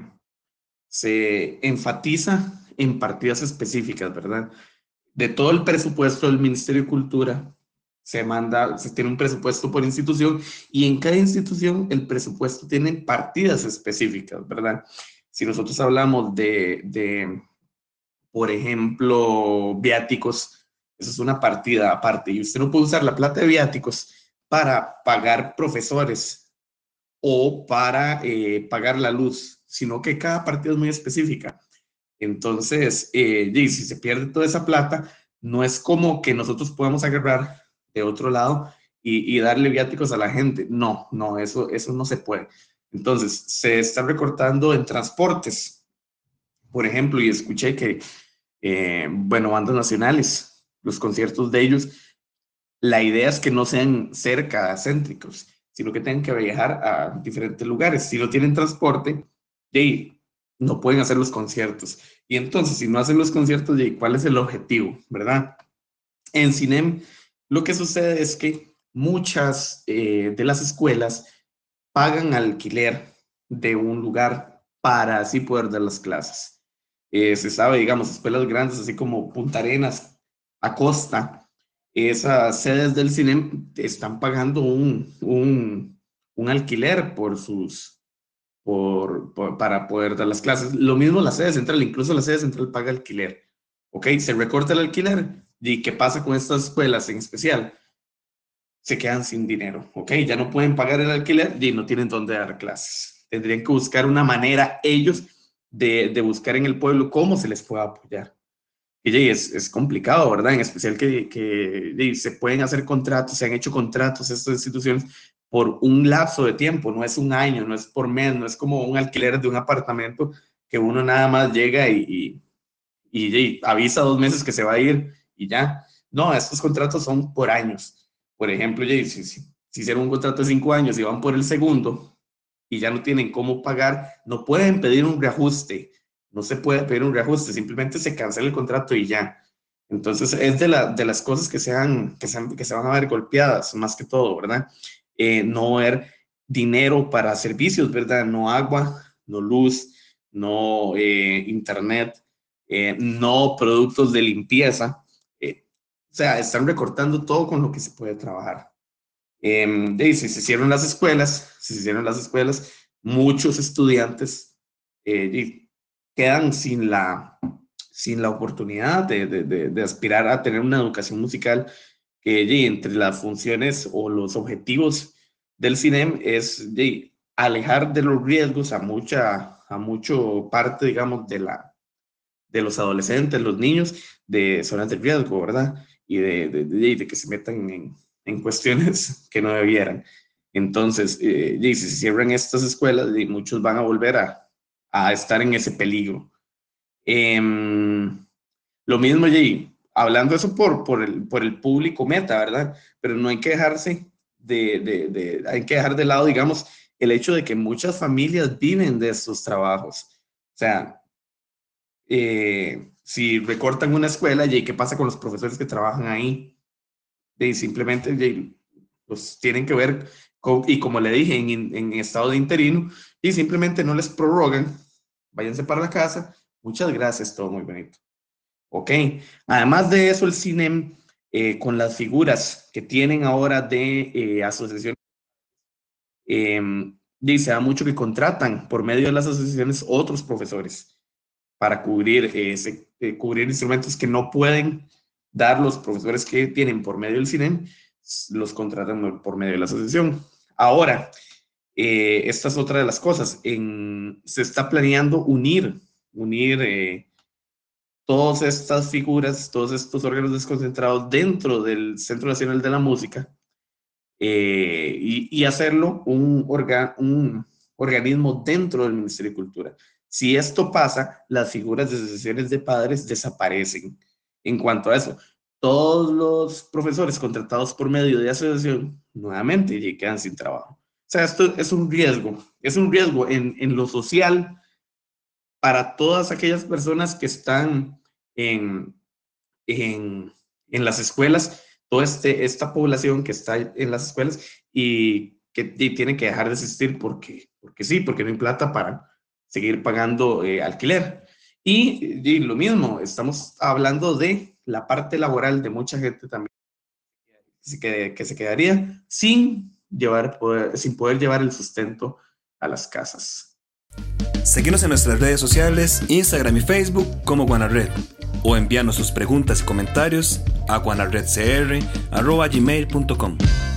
se enfatiza en partidas específicas, ¿verdad? De todo el presupuesto del Ministerio de Cultura, se manda, se tiene un presupuesto por institución, y en cada institución el presupuesto tiene partidas específicas, ¿verdad? Si nosotros hablamos de, de por ejemplo, viáticos, eso es una partida aparte, y usted no puede usar la plata de viáticos para pagar profesores o para eh, pagar la luz, sino que cada partida es muy específica. Entonces, eh, y si se pierde toda esa plata, no es como que nosotros podamos agarrar de otro lado y, y darle viáticos a la gente. No, no, eso, eso no se puede. Entonces, se está recortando en transportes, por ejemplo, y escuché que, eh, bueno, bandas nacionales, los conciertos de ellos, la idea es que no sean cerca, céntricos, sino que tengan que viajar a diferentes lugares. Si no tienen transporte, de, no pueden hacer los conciertos. Y entonces, si no hacen los conciertos, ¿cuál es el objetivo, verdad? En Cinem, lo que sucede es que muchas eh, de las escuelas pagan alquiler de un lugar para así poder dar las clases. Eh, se sabe, digamos, escuelas grandes, así como Punta Arenas, Acosta, esas sedes del Cinem están pagando un, un, un alquiler por sus, por, por, para poder dar las clases. Lo mismo la sede central, incluso la sede central paga alquiler. ¿Ok? Se recorta el alquiler. ¿Y qué pasa con estas escuelas en especial? Se quedan sin dinero, ¿ok? Ya no pueden pagar el alquiler y no tienen dónde dar clases. Tendrían que buscar una manera ellos de, de buscar en el pueblo cómo se les pueda apoyar. Y es, es complicado, ¿verdad? En especial que, que se pueden hacer contratos, se han hecho contratos estas instituciones por un lapso de tiempo, no es un año, no es por mes, no es como un alquiler de un apartamento que uno nada más llega y, y, y, y avisa dos meses que se va a ir y ya. No, estos contratos son por años. Por ejemplo, si, si, si hicieron un contrato de cinco años y van por el segundo y ya no tienen cómo pagar, no pueden pedir un reajuste. No se puede pedir un reajuste, simplemente se cancela el contrato y ya. Entonces, es de, la, de las cosas que se, han, que, se han, que se van a ver golpeadas, más que todo, ¿verdad? Eh, no haber dinero para servicios, ¿verdad? No agua, no luz, no eh, internet, eh, no productos de limpieza. Eh, o sea, están recortando todo con lo que se puede trabajar. Eh, y si se hicieron las escuelas, si se hicieron las escuelas, muchos estudiantes eh, y, quedan sin la, sin la oportunidad de, de, de, de aspirar a tener una educación musical que de, entre las funciones o los objetivos del Cinem es de, alejar de los riesgos a mucha a mucho parte, digamos, de, la, de los adolescentes, los niños, de zonas de riesgo, ¿verdad? Y de, de, de, de que se metan en, en cuestiones que no debieran. Entonces, eh, y si se cierran estas escuelas, y muchos van a volver a a estar en ese peligro. Eh, lo mismo, Jay, hablando eso por, por, el, por el público meta, ¿verdad? Pero no hay que dejarse de, de, de, hay que dejar de lado, digamos, el hecho de que muchas familias viven de estos trabajos. O sea, eh, si recortan una escuela, Jay, ¿qué pasa con los profesores que trabajan ahí? Jay, simplemente, Jay, pues tienen que ver con, y como le dije, en, en estado de interino, y simplemente no les prorrogan, váyanse para la casa, muchas gracias, todo muy bonito. Ok, además de eso, el Cinem, eh, con las figuras que tienen ahora de eh, asociaciones, eh, dice, da mucho que contratan por medio de las asociaciones otros profesores para cubrir, eh, se, eh, cubrir instrumentos que no pueden dar los profesores que tienen por medio del Cinem, los contratan por medio de la asociación. Ahora, Eh, esta es otra de las cosas. En, se está planeando unir, unir eh, todas estas figuras, todos estos órganos desconcentrados dentro del Centro Nacional de la Música eh, y, y hacerlo un, orga, un organismo dentro del Ministerio de Cultura. Si esto pasa, las figuras de asociaciones de padres desaparecen. En cuanto a eso, todos los profesores contratados por medio de asociación nuevamente ya quedan sin trabajo. O sea, esto es un riesgo, es un riesgo en, en lo social para todas aquellas personas que están en, en, en las escuelas, toda este, esta población que está en las escuelas y que y tiene que dejar de existir porque, porque sí, porque no hay plata para seguir pagando eh, alquiler. Y, y lo mismo, estamos hablando de la parte laboral de mucha gente también que, que se quedaría sin Llevar, poder, sin poder llevar el sustento a las casas. Síguenos en nuestras redes sociales, Instagram y Facebook como Guanared, o envíanos sus preguntas y comentarios a guanaredcr arroba gmail punto com.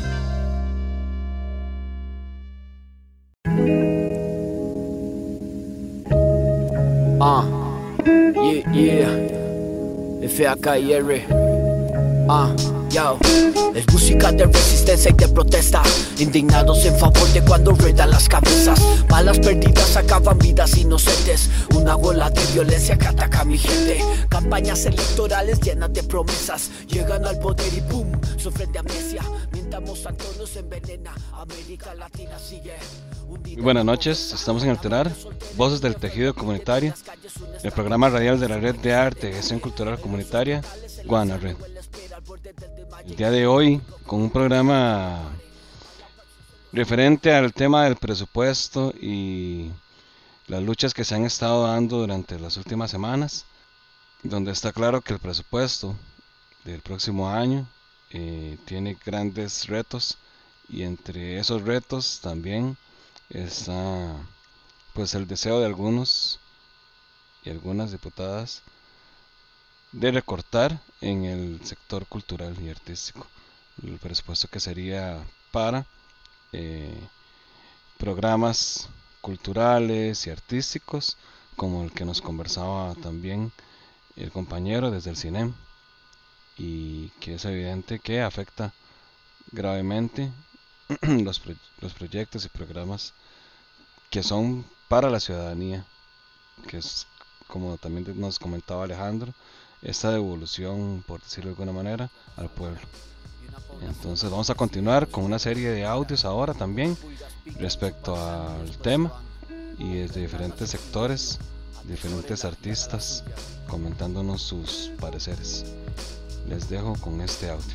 Ah, yeah, yeah, F A K I R, ah. Yo, es música de resistencia y de protesta, indignados en favor de cuando ruedan las cabezas. Balas perdidas acaban vidas inocentes, una ola de violencia que ataca a mi gente. Campañas electorales llenas de promesas, llegan al poder y boom, sufren de amnesia. Mientras Monsanto nos envenena, América Latina sigue Muy buenas noches, estamos en El Telar, Voces del Tejido Comunitario, el programa radial de la Red de Arte y Gestión Cultural Comunitaria, Guanarred. El día de hoy, con un programa referente al tema del presupuesto y las luchas que se han estado dando durante las últimas semanas, donde está claro que el presupuesto del próximo año eh, tiene grandes retos, y entre esos retos también está pues el deseo de algunos y algunas diputadas de recortar en el sector cultural y artístico el presupuesto que sería para eh, programas culturales y artísticos, como el que nos conversaba también el compañero desde el CINEM, y que es evidente que afecta gravemente los, pro los proyectos y programas que son para la ciudadanía, que es, como también nos comentaba Alejandro, esta devolución, por decirlo de alguna manera, al pueblo. Entonces vamos a continuar con una serie de audios ahora también respecto al tema, y desde diferentes sectores, diferentes artistas comentándonos sus pareceres. Les dejo con este audio.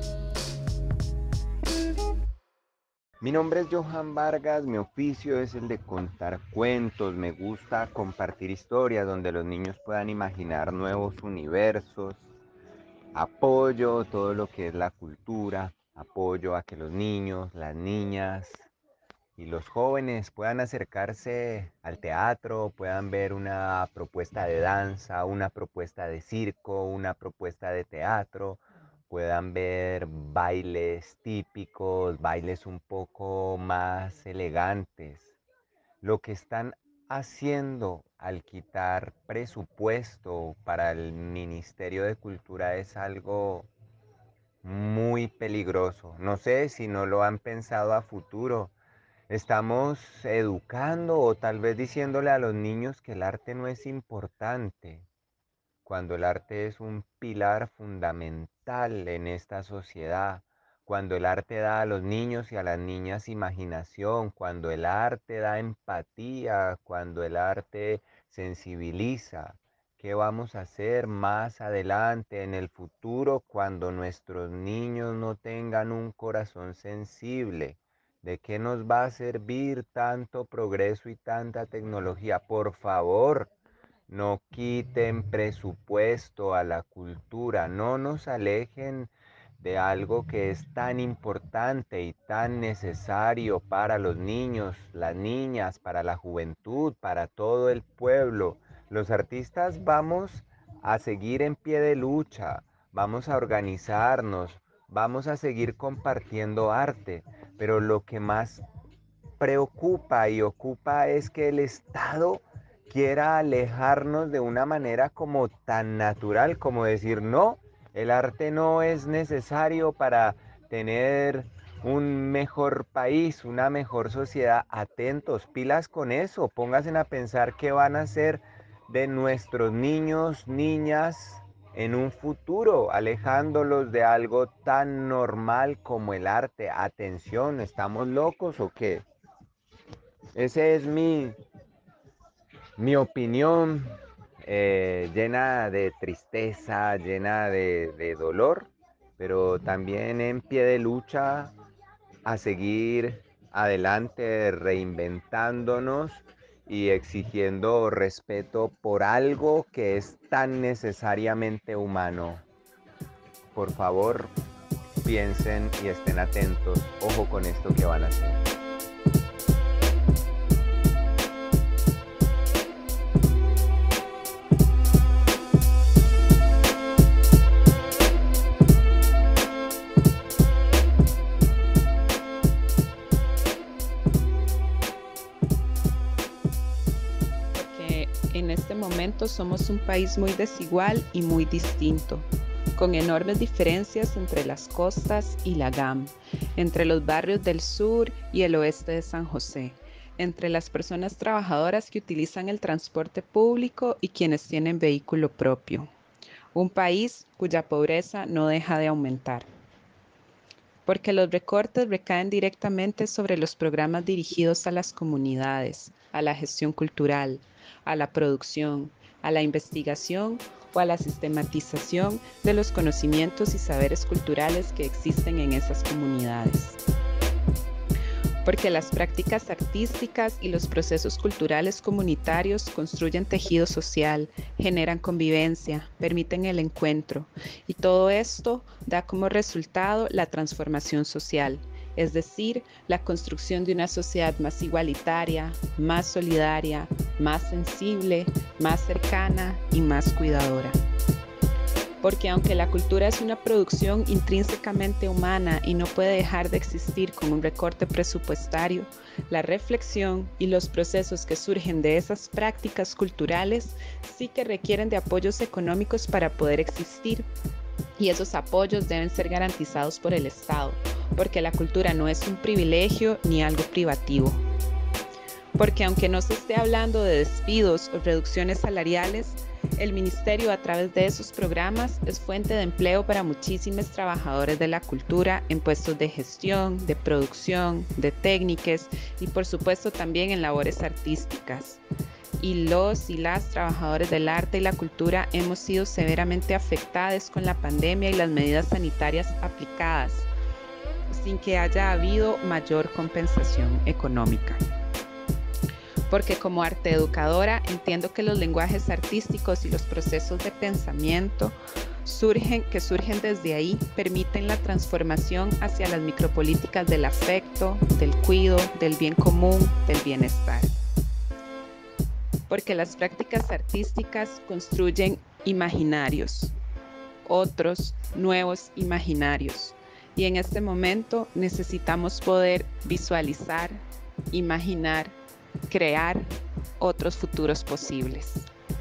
Mi nombre es Johan Vargas, mi oficio es el de contar cuentos. Me gusta compartir historias donde los niños puedan imaginar nuevos universos. Apoyo todo lo que es la cultura, apoyo a que los niños, las niñas y los jóvenes puedan acercarse al teatro, puedan ver una propuesta de danza, una propuesta de circo, una propuesta de teatro, puedan ver bailes típicos, bailes un poco más elegantes. Lo que están haciendo al quitar presupuesto para el Ministerio de Cultura es algo muy peligroso. No sé si no lo han pensado a futuro. Estamos educando o tal vez diciéndole a los niños que el arte no es importante, cuando el arte es un pilar fundamental en esta sociedad, cuando el arte da a los niños y a las niñas imaginación, cuando el arte da empatía, cuando el arte sensibiliza. ¿Qué vamos a hacer más adelante en el futuro cuando nuestros niños no tengan un corazón sensible? ¿De qué nos va a servir tanto progreso y tanta tecnología? Por favor, no quiten presupuesto a la cultura, no nos alejen de algo que es tan importante y tan necesario para los niños, las niñas, para la juventud, para todo el pueblo. Los artistas vamos a seguir en pie de lucha, vamos a organizarnos, vamos a seguir compartiendo arte, pero lo que más preocupa y ocupa es que el Estado quiera alejarnos de una manera como tan natural como decir no, el arte no es necesario para tener un mejor país, una mejor sociedad. Atentos, pilas con eso, pónganse a pensar qué van a hacer de nuestros niños, niñas en un futuro, alejándolos de algo tan normal como el arte. Atención, ¿estamos locos o qué? Ese es mi, mi opinión, eh, llena de tristeza, llena de, de dolor, pero también en pie de lucha a seguir adelante, reinventándonos y exigiendo respeto por algo que es tan necesariamente humano. Por favor, piensen y estén atentos. Ojo con esto que van a hacer. En este momento somos un país muy desigual y muy distinto, con enormes diferencias entre las costas y la G A M, entre los barrios del sur y el oeste de San José, entre las personas trabajadoras que utilizan el transporte público y quienes tienen vehículo propio. Un país cuya pobreza no deja de aumentar. porque los recortes recaen directamente sobre los programas dirigidos a las comunidades, a la gestión cultural, a la producción, a la investigación o a la sistematización de los conocimientos y saberes culturales que existen en esas comunidades. Porque las prácticas artísticas y los procesos culturales comunitarios construyen tejido social, generan convivencia, permiten el encuentro, y todo esto da como resultado la transformación social, es decir, la construcción de una sociedad más igualitaria, más solidaria, más sensible, más cercana y más cuidadora. Porque aunque la cultura es una producción intrínsecamente humana y no puede dejar de existir con un recorte presupuestario, la reflexión y los procesos que surgen de esas prácticas culturales sí que requieren de apoyos económicos para poder existir. Y esos apoyos deben ser garantizados por el Estado, porque la cultura no es un privilegio ni algo privativo. Porque aunque no se esté hablando de despidos o reducciones salariales, el Ministerio, a través de esos programas, es fuente de empleo para muchísimos trabajadores de la cultura en puestos de gestión, de producción, de técnicas y por supuesto también en labores artísticas. Y los y las trabajadores del arte y la cultura hemos sido severamente afectados con la pandemia y las medidas sanitarias aplicadas, sin que haya habido mayor compensación económica. Porque como arte educadora entiendo que los lenguajes artísticos y los procesos de pensamiento surgen, que surgen desde ahí permiten la transformación hacia las micropolíticas del afecto, del cuidado, del bien común, del bienestar. Porque las prácticas artísticas construyen imaginarios, otros nuevos imaginarios. Y en este momento necesitamos poder visualizar, imaginar, crear otros futuros posibles.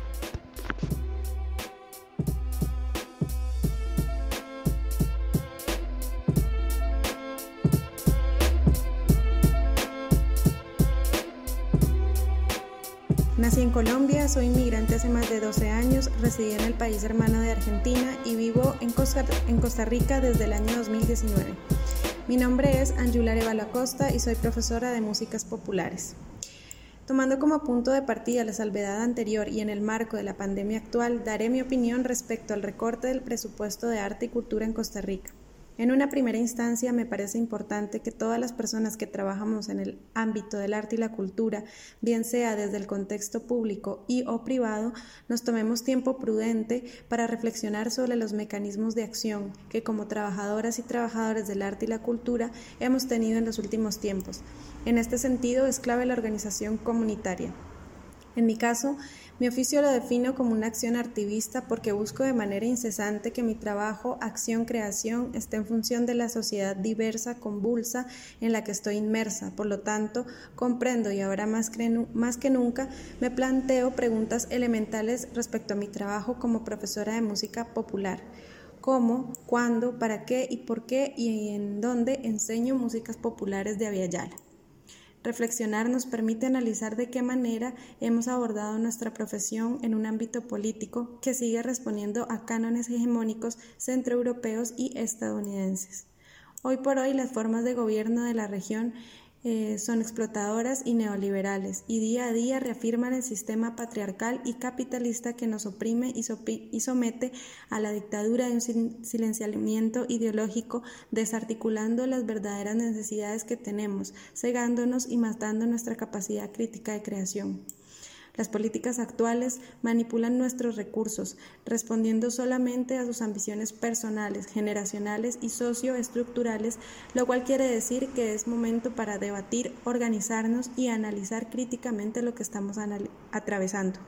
Nací en Colombia, soy inmigrante hace más de doce años, residí en el país hermano de Argentina y vivo en Costa, en Costa Rica desde el año dos mil diecinueve. Mi nombre es Anjula Arevalo Acosta y soy profesora de músicas populares. Tomando como punto de partida la salvedad anterior y en el marco de la pandemia actual, daré mi opinión respecto al recorte del presupuesto de arte y cultura en Costa Rica. En una primera instancia, me parece importante que todas las personas que trabajamos en el ámbito del arte y la cultura, bien sea desde el contexto público y o privado, nos tomemos tiempo prudente para reflexionar sobre los mecanismos de acción que como trabajadoras y trabajadores del arte y la cultura hemos tenido en los últimos tiempos. En este sentido, es clave la organización comunitaria. En mi caso, mi oficio lo defino como una acción artivista porque busco de manera incesante que mi trabajo, acción, creación esté en función de la sociedad diversa, convulsa en la que estoy inmersa. Por lo tanto, comprendo y ahora más que, más que nunca me planteo preguntas elementales respecto a mi trabajo como profesora de música popular. ¿Cómo, cuándo, para qué y por qué y en dónde enseño músicas populares de Abya-Yala? Reflexionar nos permite analizar de qué manera hemos abordado nuestra profesión en un ámbito político que sigue respondiendo a cánones hegemónicos centroeuropeos y estadounidenses. Hoy por hoy las formas de gobierno de la región eh, son explotadoras y neoliberales y día a día reafirman el sistema patriarcal y capitalista que nos oprime y, sopi- y somete a la dictadura de un silenciamiento ideológico, desarticulando las verdaderas necesidades que tenemos, cegándonos y matando nuestra capacidad crítica de creación. Las políticas actuales manipulan nuestros recursos, respondiendo solamente a sus ambiciones personales, generacionales y socioestructurales, lo cual quiere decir que es momento para debatir, organizarnos y analizar críticamente lo que estamos atravesando.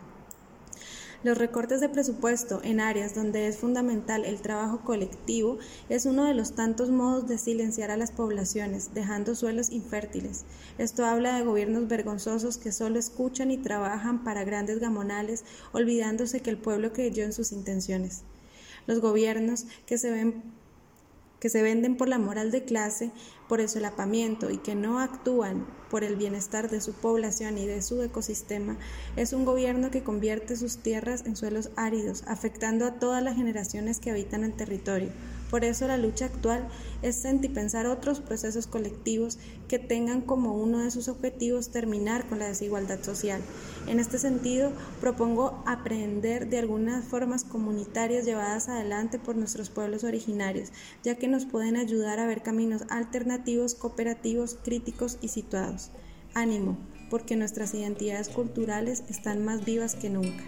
Los recortes de presupuesto en áreas donde es fundamental el trabajo colectivo es uno de los tantos modos de silenciar a las poblaciones, dejando suelos infértiles. Esto habla de gobiernos vergonzosos que solo escuchan y trabajan para grandes gamonales, olvidándose que el pueblo creyó en sus intenciones. Los gobiernos que se ven que se venden por la moral de clase, por el solapamiento y que no actúan por el bienestar de su población y de su ecosistema, es un gobierno que convierte sus tierras en suelos áridos, afectando a todas las generaciones que habitan el territorio. Por eso la lucha actual es sentipensar otros procesos colectivos que tengan como uno de sus objetivos terminar con la desigualdad social. En este sentido, propongo aprender de algunas formas comunitarias llevadas adelante por nuestros pueblos originarios, ya que nos pueden ayudar a ver caminos alternativos, cooperativos, críticos y situados. Ánimo, porque nuestras identidades culturales están más vivas que nunca.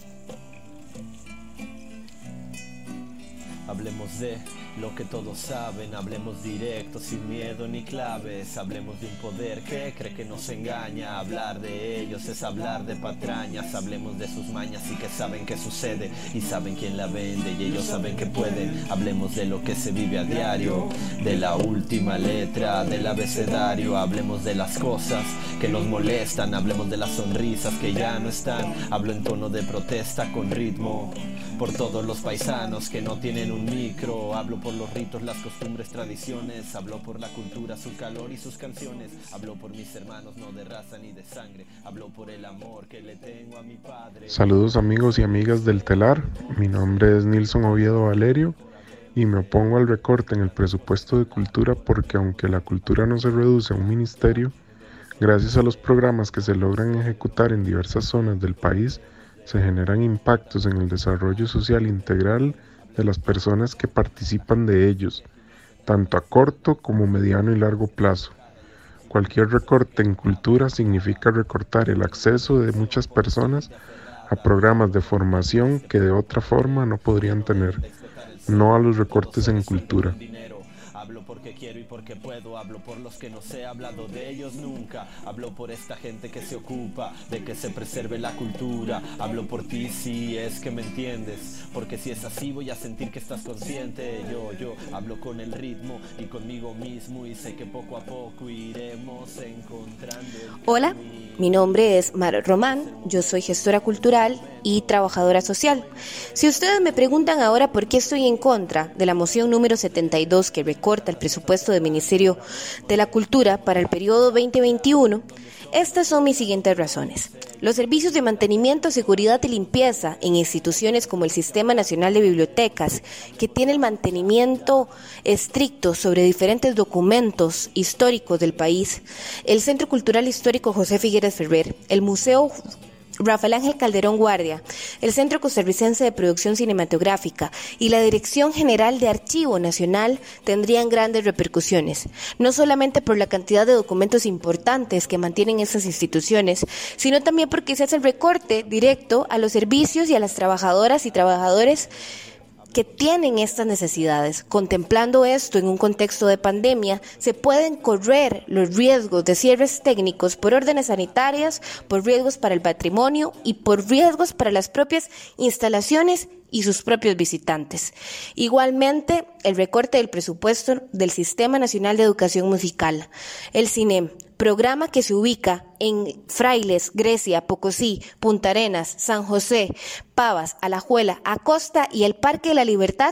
Hablemos de lo que todos saben, hablemos directo, sin miedo ni claves. Hablemos de un poder que cree que nos engaña. Hablar de ellos es hablar de patrañas. Hablemos de sus mañas y que saben qué sucede y saben quién la vende y ellos saben que pueden. Hablemos de lo que se vive a diario, de la última letra del abecedario. Hablemos de las cosas que nos molestan, hablemos de las sonrisas que ya no están. Hablo en tono de protesta con ritmo por todos los paisanos que no tienen un micro. Hablo por los ritos, las costumbres, tradiciones. Hablo por la cultura, su calor y sus canciones. Hablo por mis hermanos, no de raza ni de sangre. Hablo por el amor que le tengo a mi padre. Saludos amigos y amigas del Telar. Mi nombre es Nilson Oviedo Valerio y me opongo al recorte en el presupuesto de cultura porque aunque la cultura no se reduce a un ministerio, gracias a los programas que se logran ejecutar en diversas zonas del país, se generan impactos en el desarrollo social integral de las personas que participan de ellos, tanto a corto como mediano y largo plazo. Cualquier recorte en cultura significa recortar el acceso de muchas personas a programas de formación que de otra forma no podrían tener, no a los recortes en cultura. Hablo porque quiero y porque puedo, hablo por los que no se ha hablado de ellos nunca. Hablo por esta gente que se ocupa de que se preserve la cultura. Hablo por ti si es que me entiendes, porque si es así voy a sentir que estás consciente. Yo, yo hablo con el ritmo y conmigo mismo y sé que poco a poco iremos encontrando el Hola, mi nombre es Mar Román, yo soy gestora cultural y trabajadora social. Si ustedes me preguntan ahora por qué estoy en contra de la moción número setenta y dos que recorta el presupuesto del Ministerio de la Cultura para el periodo veinte veintiuno, estas son mis siguientes razones. Los servicios de mantenimiento, seguridad y limpieza en instituciones como el Sistema Nacional de Bibliotecas, que tiene el mantenimiento estricto sobre diferentes documentos históricos del país, el Centro Cultural Histórico José Figueres Ferrer, el Museo Rafael Ángel Calderón Guardia, el Centro Costarricense de Producción Cinematográfica y la Dirección General de Archivo Nacional tendrían grandes repercusiones, no solamente por la cantidad de documentos importantes que mantienen estas instituciones, sino también porque se hace el recorte directo a los servicios y a las trabajadoras y trabajadores que tienen estas necesidades. Contemplando esto en un contexto de pandemia, se pueden correr los riesgos de cierres técnicos por órdenes sanitarias, por riesgos para el patrimonio y por riesgos para las propias instalaciones y sus propios visitantes. Igualmente, el recorte del presupuesto del Sistema Nacional de Educación Musical, el CINEM, programa que se ubica en Frailes, Grecia, Pocosí, Punta Arenas, San José, Pavas, Alajuela, Acosta y el Parque de la Libertad,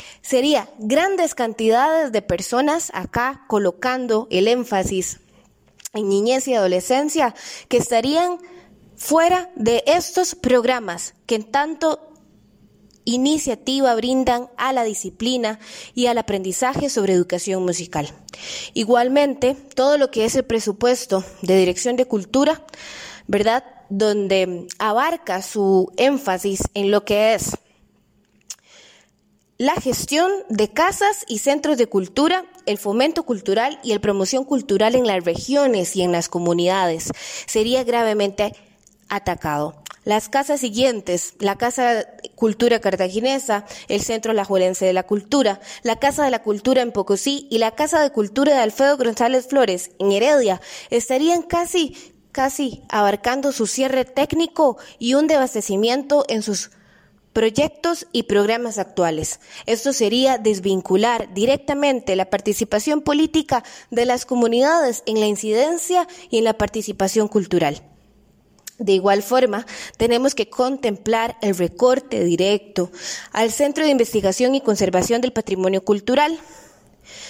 sería grandes cantidades de personas acá colocando el énfasis en niñez y adolescencia que estarían fuera de estos programas que en tanto iniciativa brindan a la disciplina y al aprendizaje sobre educación musical. Igualmente, todo lo que es el presupuesto de Dirección de Cultura, ¿verdad?, donde abarca su énfasis en lo que es la gestión de casas y centros de cultura, el fomento cultural y la promoción cultural en las regiones y en las comunidades, sería gravemente atacado. Las casas siguientes, la Casa Cultura Cartaginesa, el Centro Alajuelense de la Cultura, la Casa de la Cultura en Pocosí y la Casa de Cultura de Alfredo González Flores en Heredia, estarían casi, casi abarcando su cierre técnico y un desabastecimiento en sus proyectos y programas actuales. Esto sería desvincular directamente la participación política de las comunidades en la incidencia y en la participación cultural. De igual forma, tenemos que contemplar el recorte directo al Centro de Investigación y Conservación del Patrimonio Cultural,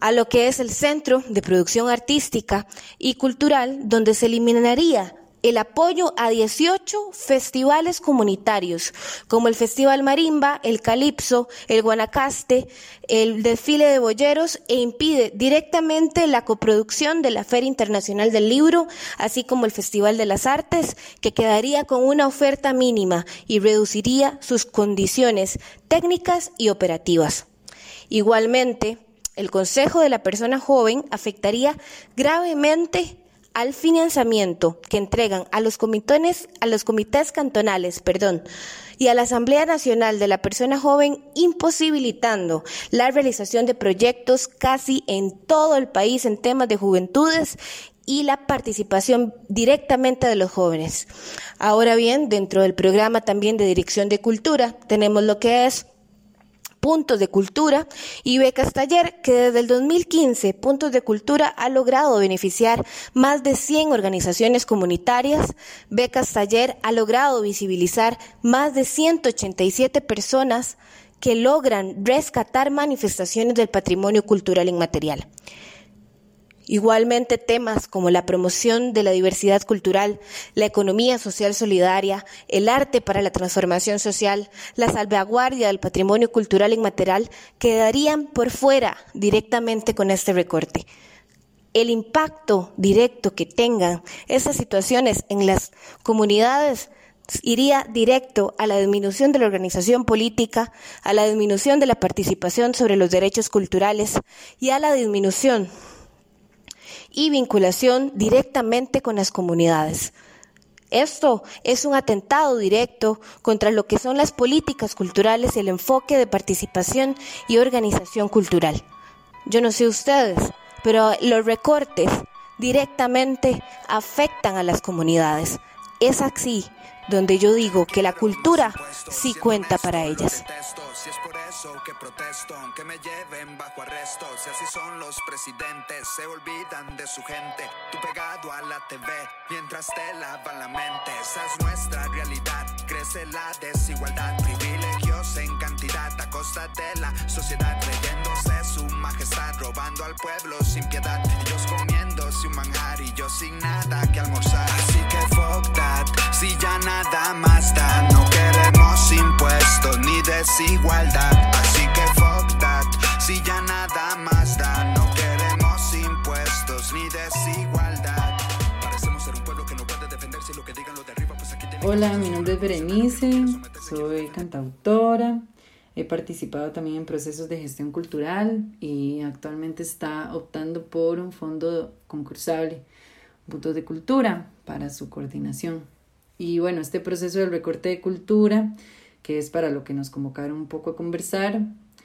a lo que es el Centro de Producción Artística y Cultural, donde se eliminaría el apoyo a dieciocho festivales comunitarios, como el Festival Marimba, el Calipso, el Guanacaste, el Desfile de Boyeros, e impide directamente la coproducción de la Feria Internacional del Libro, así como el Festival de las Artes, que quedaría con una oferta mínima y reduciría sus condiciones técnicas y operativas. Igualmente, el Consejo de la Persona Joven afectaría gravemente al financiamiento que entregan a los comités, a los comités cantonales, perdón, y a la Asamblea Nacional de la Persona Joven, imposibilitando la realización de proyectos casi en todo el país en temas de juventudes y la participación directamente de los jóvenes. Ahora bien, dentro del programa también de Dirección de Cultura, tenemos lo que es Puntos de Cultura y Becas Taller, que desde el dos mil quince Puntos de Cultura ha logrado beneficiar más de cien organizaciones comunitarias. Becas Taller ha logrado visibilizar más de ciento ochenta y siete personas que logran rescatar manifestaciones del patrimonio cultural inmaterial. Igualmente, temas como la promoción de la diversidad cultural, la economía social solidaria, el arte para la transformación social, la salvaguardia del patrimonio cultural inmaterial quedarían por fuera directamente con este recorte. El impacto directo que tengan estas situaciones en las comunidades iría directo a la disminución de la organización política, a la disminución de la participación sobre los derechos culturales y a la disminución y vinculación directamente con las comunidades. Esto es un atentado directo contra lo que son las políticas culturales y el enfoque de participación y organización cultural. Yo no sé ustedes, pero los recortes directamente afectan a las comunidades. Es así donde yo digo que la cultura sí cuenta para ellas. Si es por eso que protesto, que me lleven bajo arresto. Si así son los presidentes, se olvidan de su gente. Tú pegado a la T V, mientras te lavan la mente. Esa es nuestra realidad, crece la desigualdad. Privilegios en cantidad a costa de la sociedad, creyéndose su majestad, robando al pueblo sin piedad. Ellos comiéndose un manjar y yo sin nada que almorzar. Así que fuck that, si ya nada más da. No queremos impuestos ni desigualdad. Así que fuck that, si ya nada más da. No queremos impuestos ni desigualdad. Parecemos ser un pueblo que no puede defenderse, lo que digan los de arriba, pues aquí tenemos. Hola, mi nombre es Berenice, soy cantautora, he participado también en procesos de gestión cultural y actualmente está optando por un fondo concursable, Puntos de Cultura, para su coordinación. Y bueno, este proceso del recorte de cultura, que es para lo que nos convocaron un poco a conversar,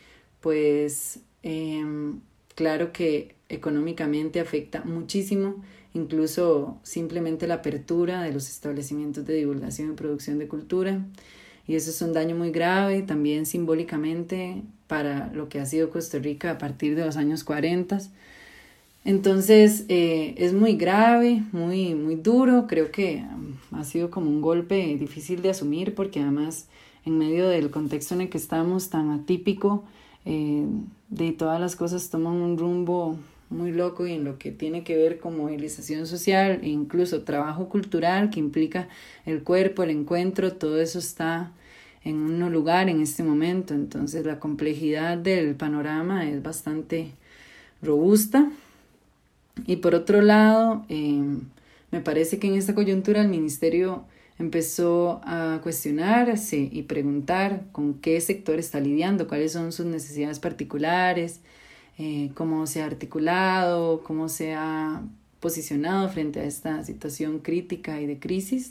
pues eh, claro que económicamente afecta muchísimo, incluso simplemente la apertura de los establecimientos de divulgación y producción de cultura, y eso es un daño muy grave, también simbólicamente para lo que ha sido Costa Rica a partir de los años cuarenta. Entonces eh, es muy grave, muy, muy duro, creo que ha sido como un golpe difícil de asumir porque además en medio del contexto en el que estamos tan atípico, eh, de todas las cosas toman un rumbo muy loco y en lo que tiene que ver con movilización social e incluso trabajo cultural que implica el cuerpo, el encuentro, todo eso está en un lugar en este momento. Entonces la complejidad del panorama es bastante robusta. Y por otro lado, eh, me parece que en esta coyuntura el Ministerio empezó a cuestionarse y preguntar con qué sector está lidiando, cuáles son sus necesidades particulares, eh, cómo se ha articulado, cómo se ha posicionado frente a esta situación crítica y de crisis.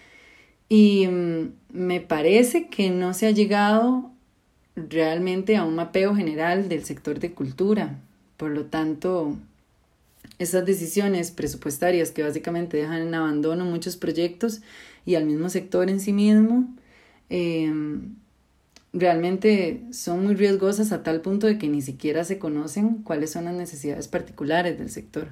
Y um, me parece que no se ha llegado realmente a un mapeo general del sector de cultura. Por lo tanto, esas decisiones presupuestarias que básicamente dejan en abandono muchos proyectos y al mismo sector en sí mismo, eh, realmente son muy riesgosas a tal punto de que ni siquiera se conocen cuáles son las necesidades particulares del sector.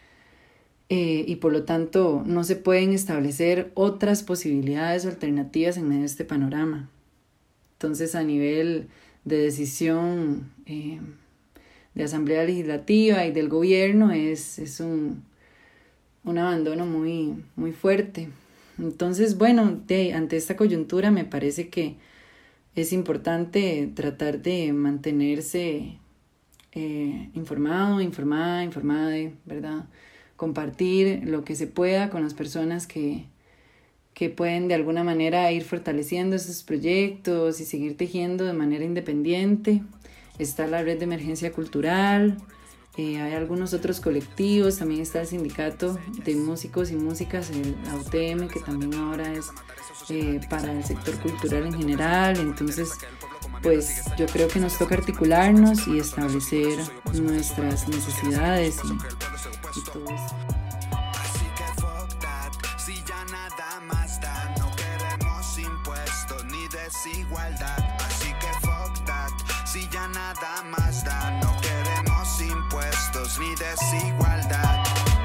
Eh, y por lo tanto no se pueden establecer otras posibilidades o alternativas en medio de este panorama. Entonces, a nivel de decisión eh, de Asamblea Legislativa y del gobierno es, es un, un abandono muy, muy fuerte. Entonces, bueno, de, ante esta coyuntura me parece que es importante tratar de mantenerse eh, informado, informada, informada, ¿verdad? Compartir lo que se pueda con las personas que, que pueden de alguna manera ir fortaleciendo esos proyectos y seguir tejiendo de manera independiente. Está la Red de Emergencia Cultural, eh, hay algunos otros colectivos, también está el Sindicato de Músicos y Músicas, el A U T M, que también ahora es eh, para el sector cultural en general. Entonces, pues yo creo que nos toca articularnos y establecer nuestras necesidades y, y todo eso. Así que fuck that, si ya nada más da, no queremos impuestos ni desigualdad. Así que fuck that, si ya nada más da, no queremos impuestos ni desigualdad.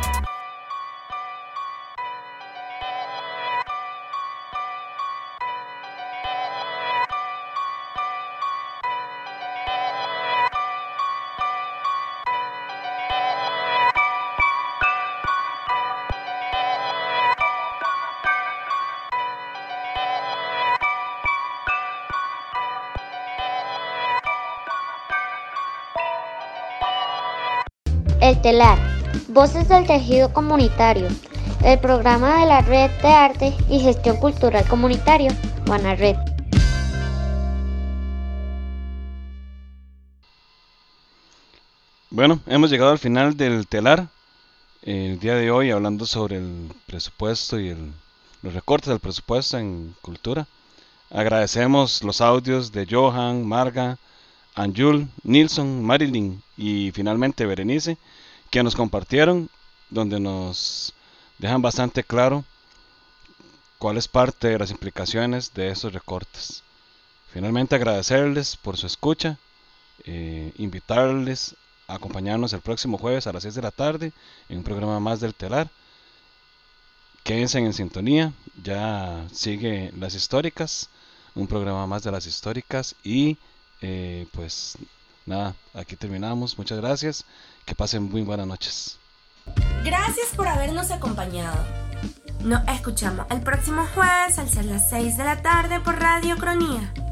El Telar, Voces del Tejido Comunitario, el programa de la Red de Arte y Gestión Cultural Comunitario, Guanarred. Bueno, hemos llegado al final del Telar. El día de hoy hablando sobre el presupuesto y el, los recortes del presupuesto en cultura. Agradecemos los audios de Johan, Marga, Anjul, Nilson, Marilyn y finalmente Berenice, que nos compartieron, donde nos dejan bastante claro cuál es parte de las implicaciones de esos recortes. Finalmente agradecerles por su escucha, eh, invitarles a acompañarnos el próximo jueves a las seis de la tarde en un programa más del Telar. Quédense en sintonía, ya sigue Las Históricas, un programa más de Las Históricas y Eh, pues nada, aquí terminamos. Muchas gracias, que pasen muy buenas noches. Gracias por habernos acompañado. Nos escuchamos el próximo jueves al ser las seis de la tarde por Radio Cronía.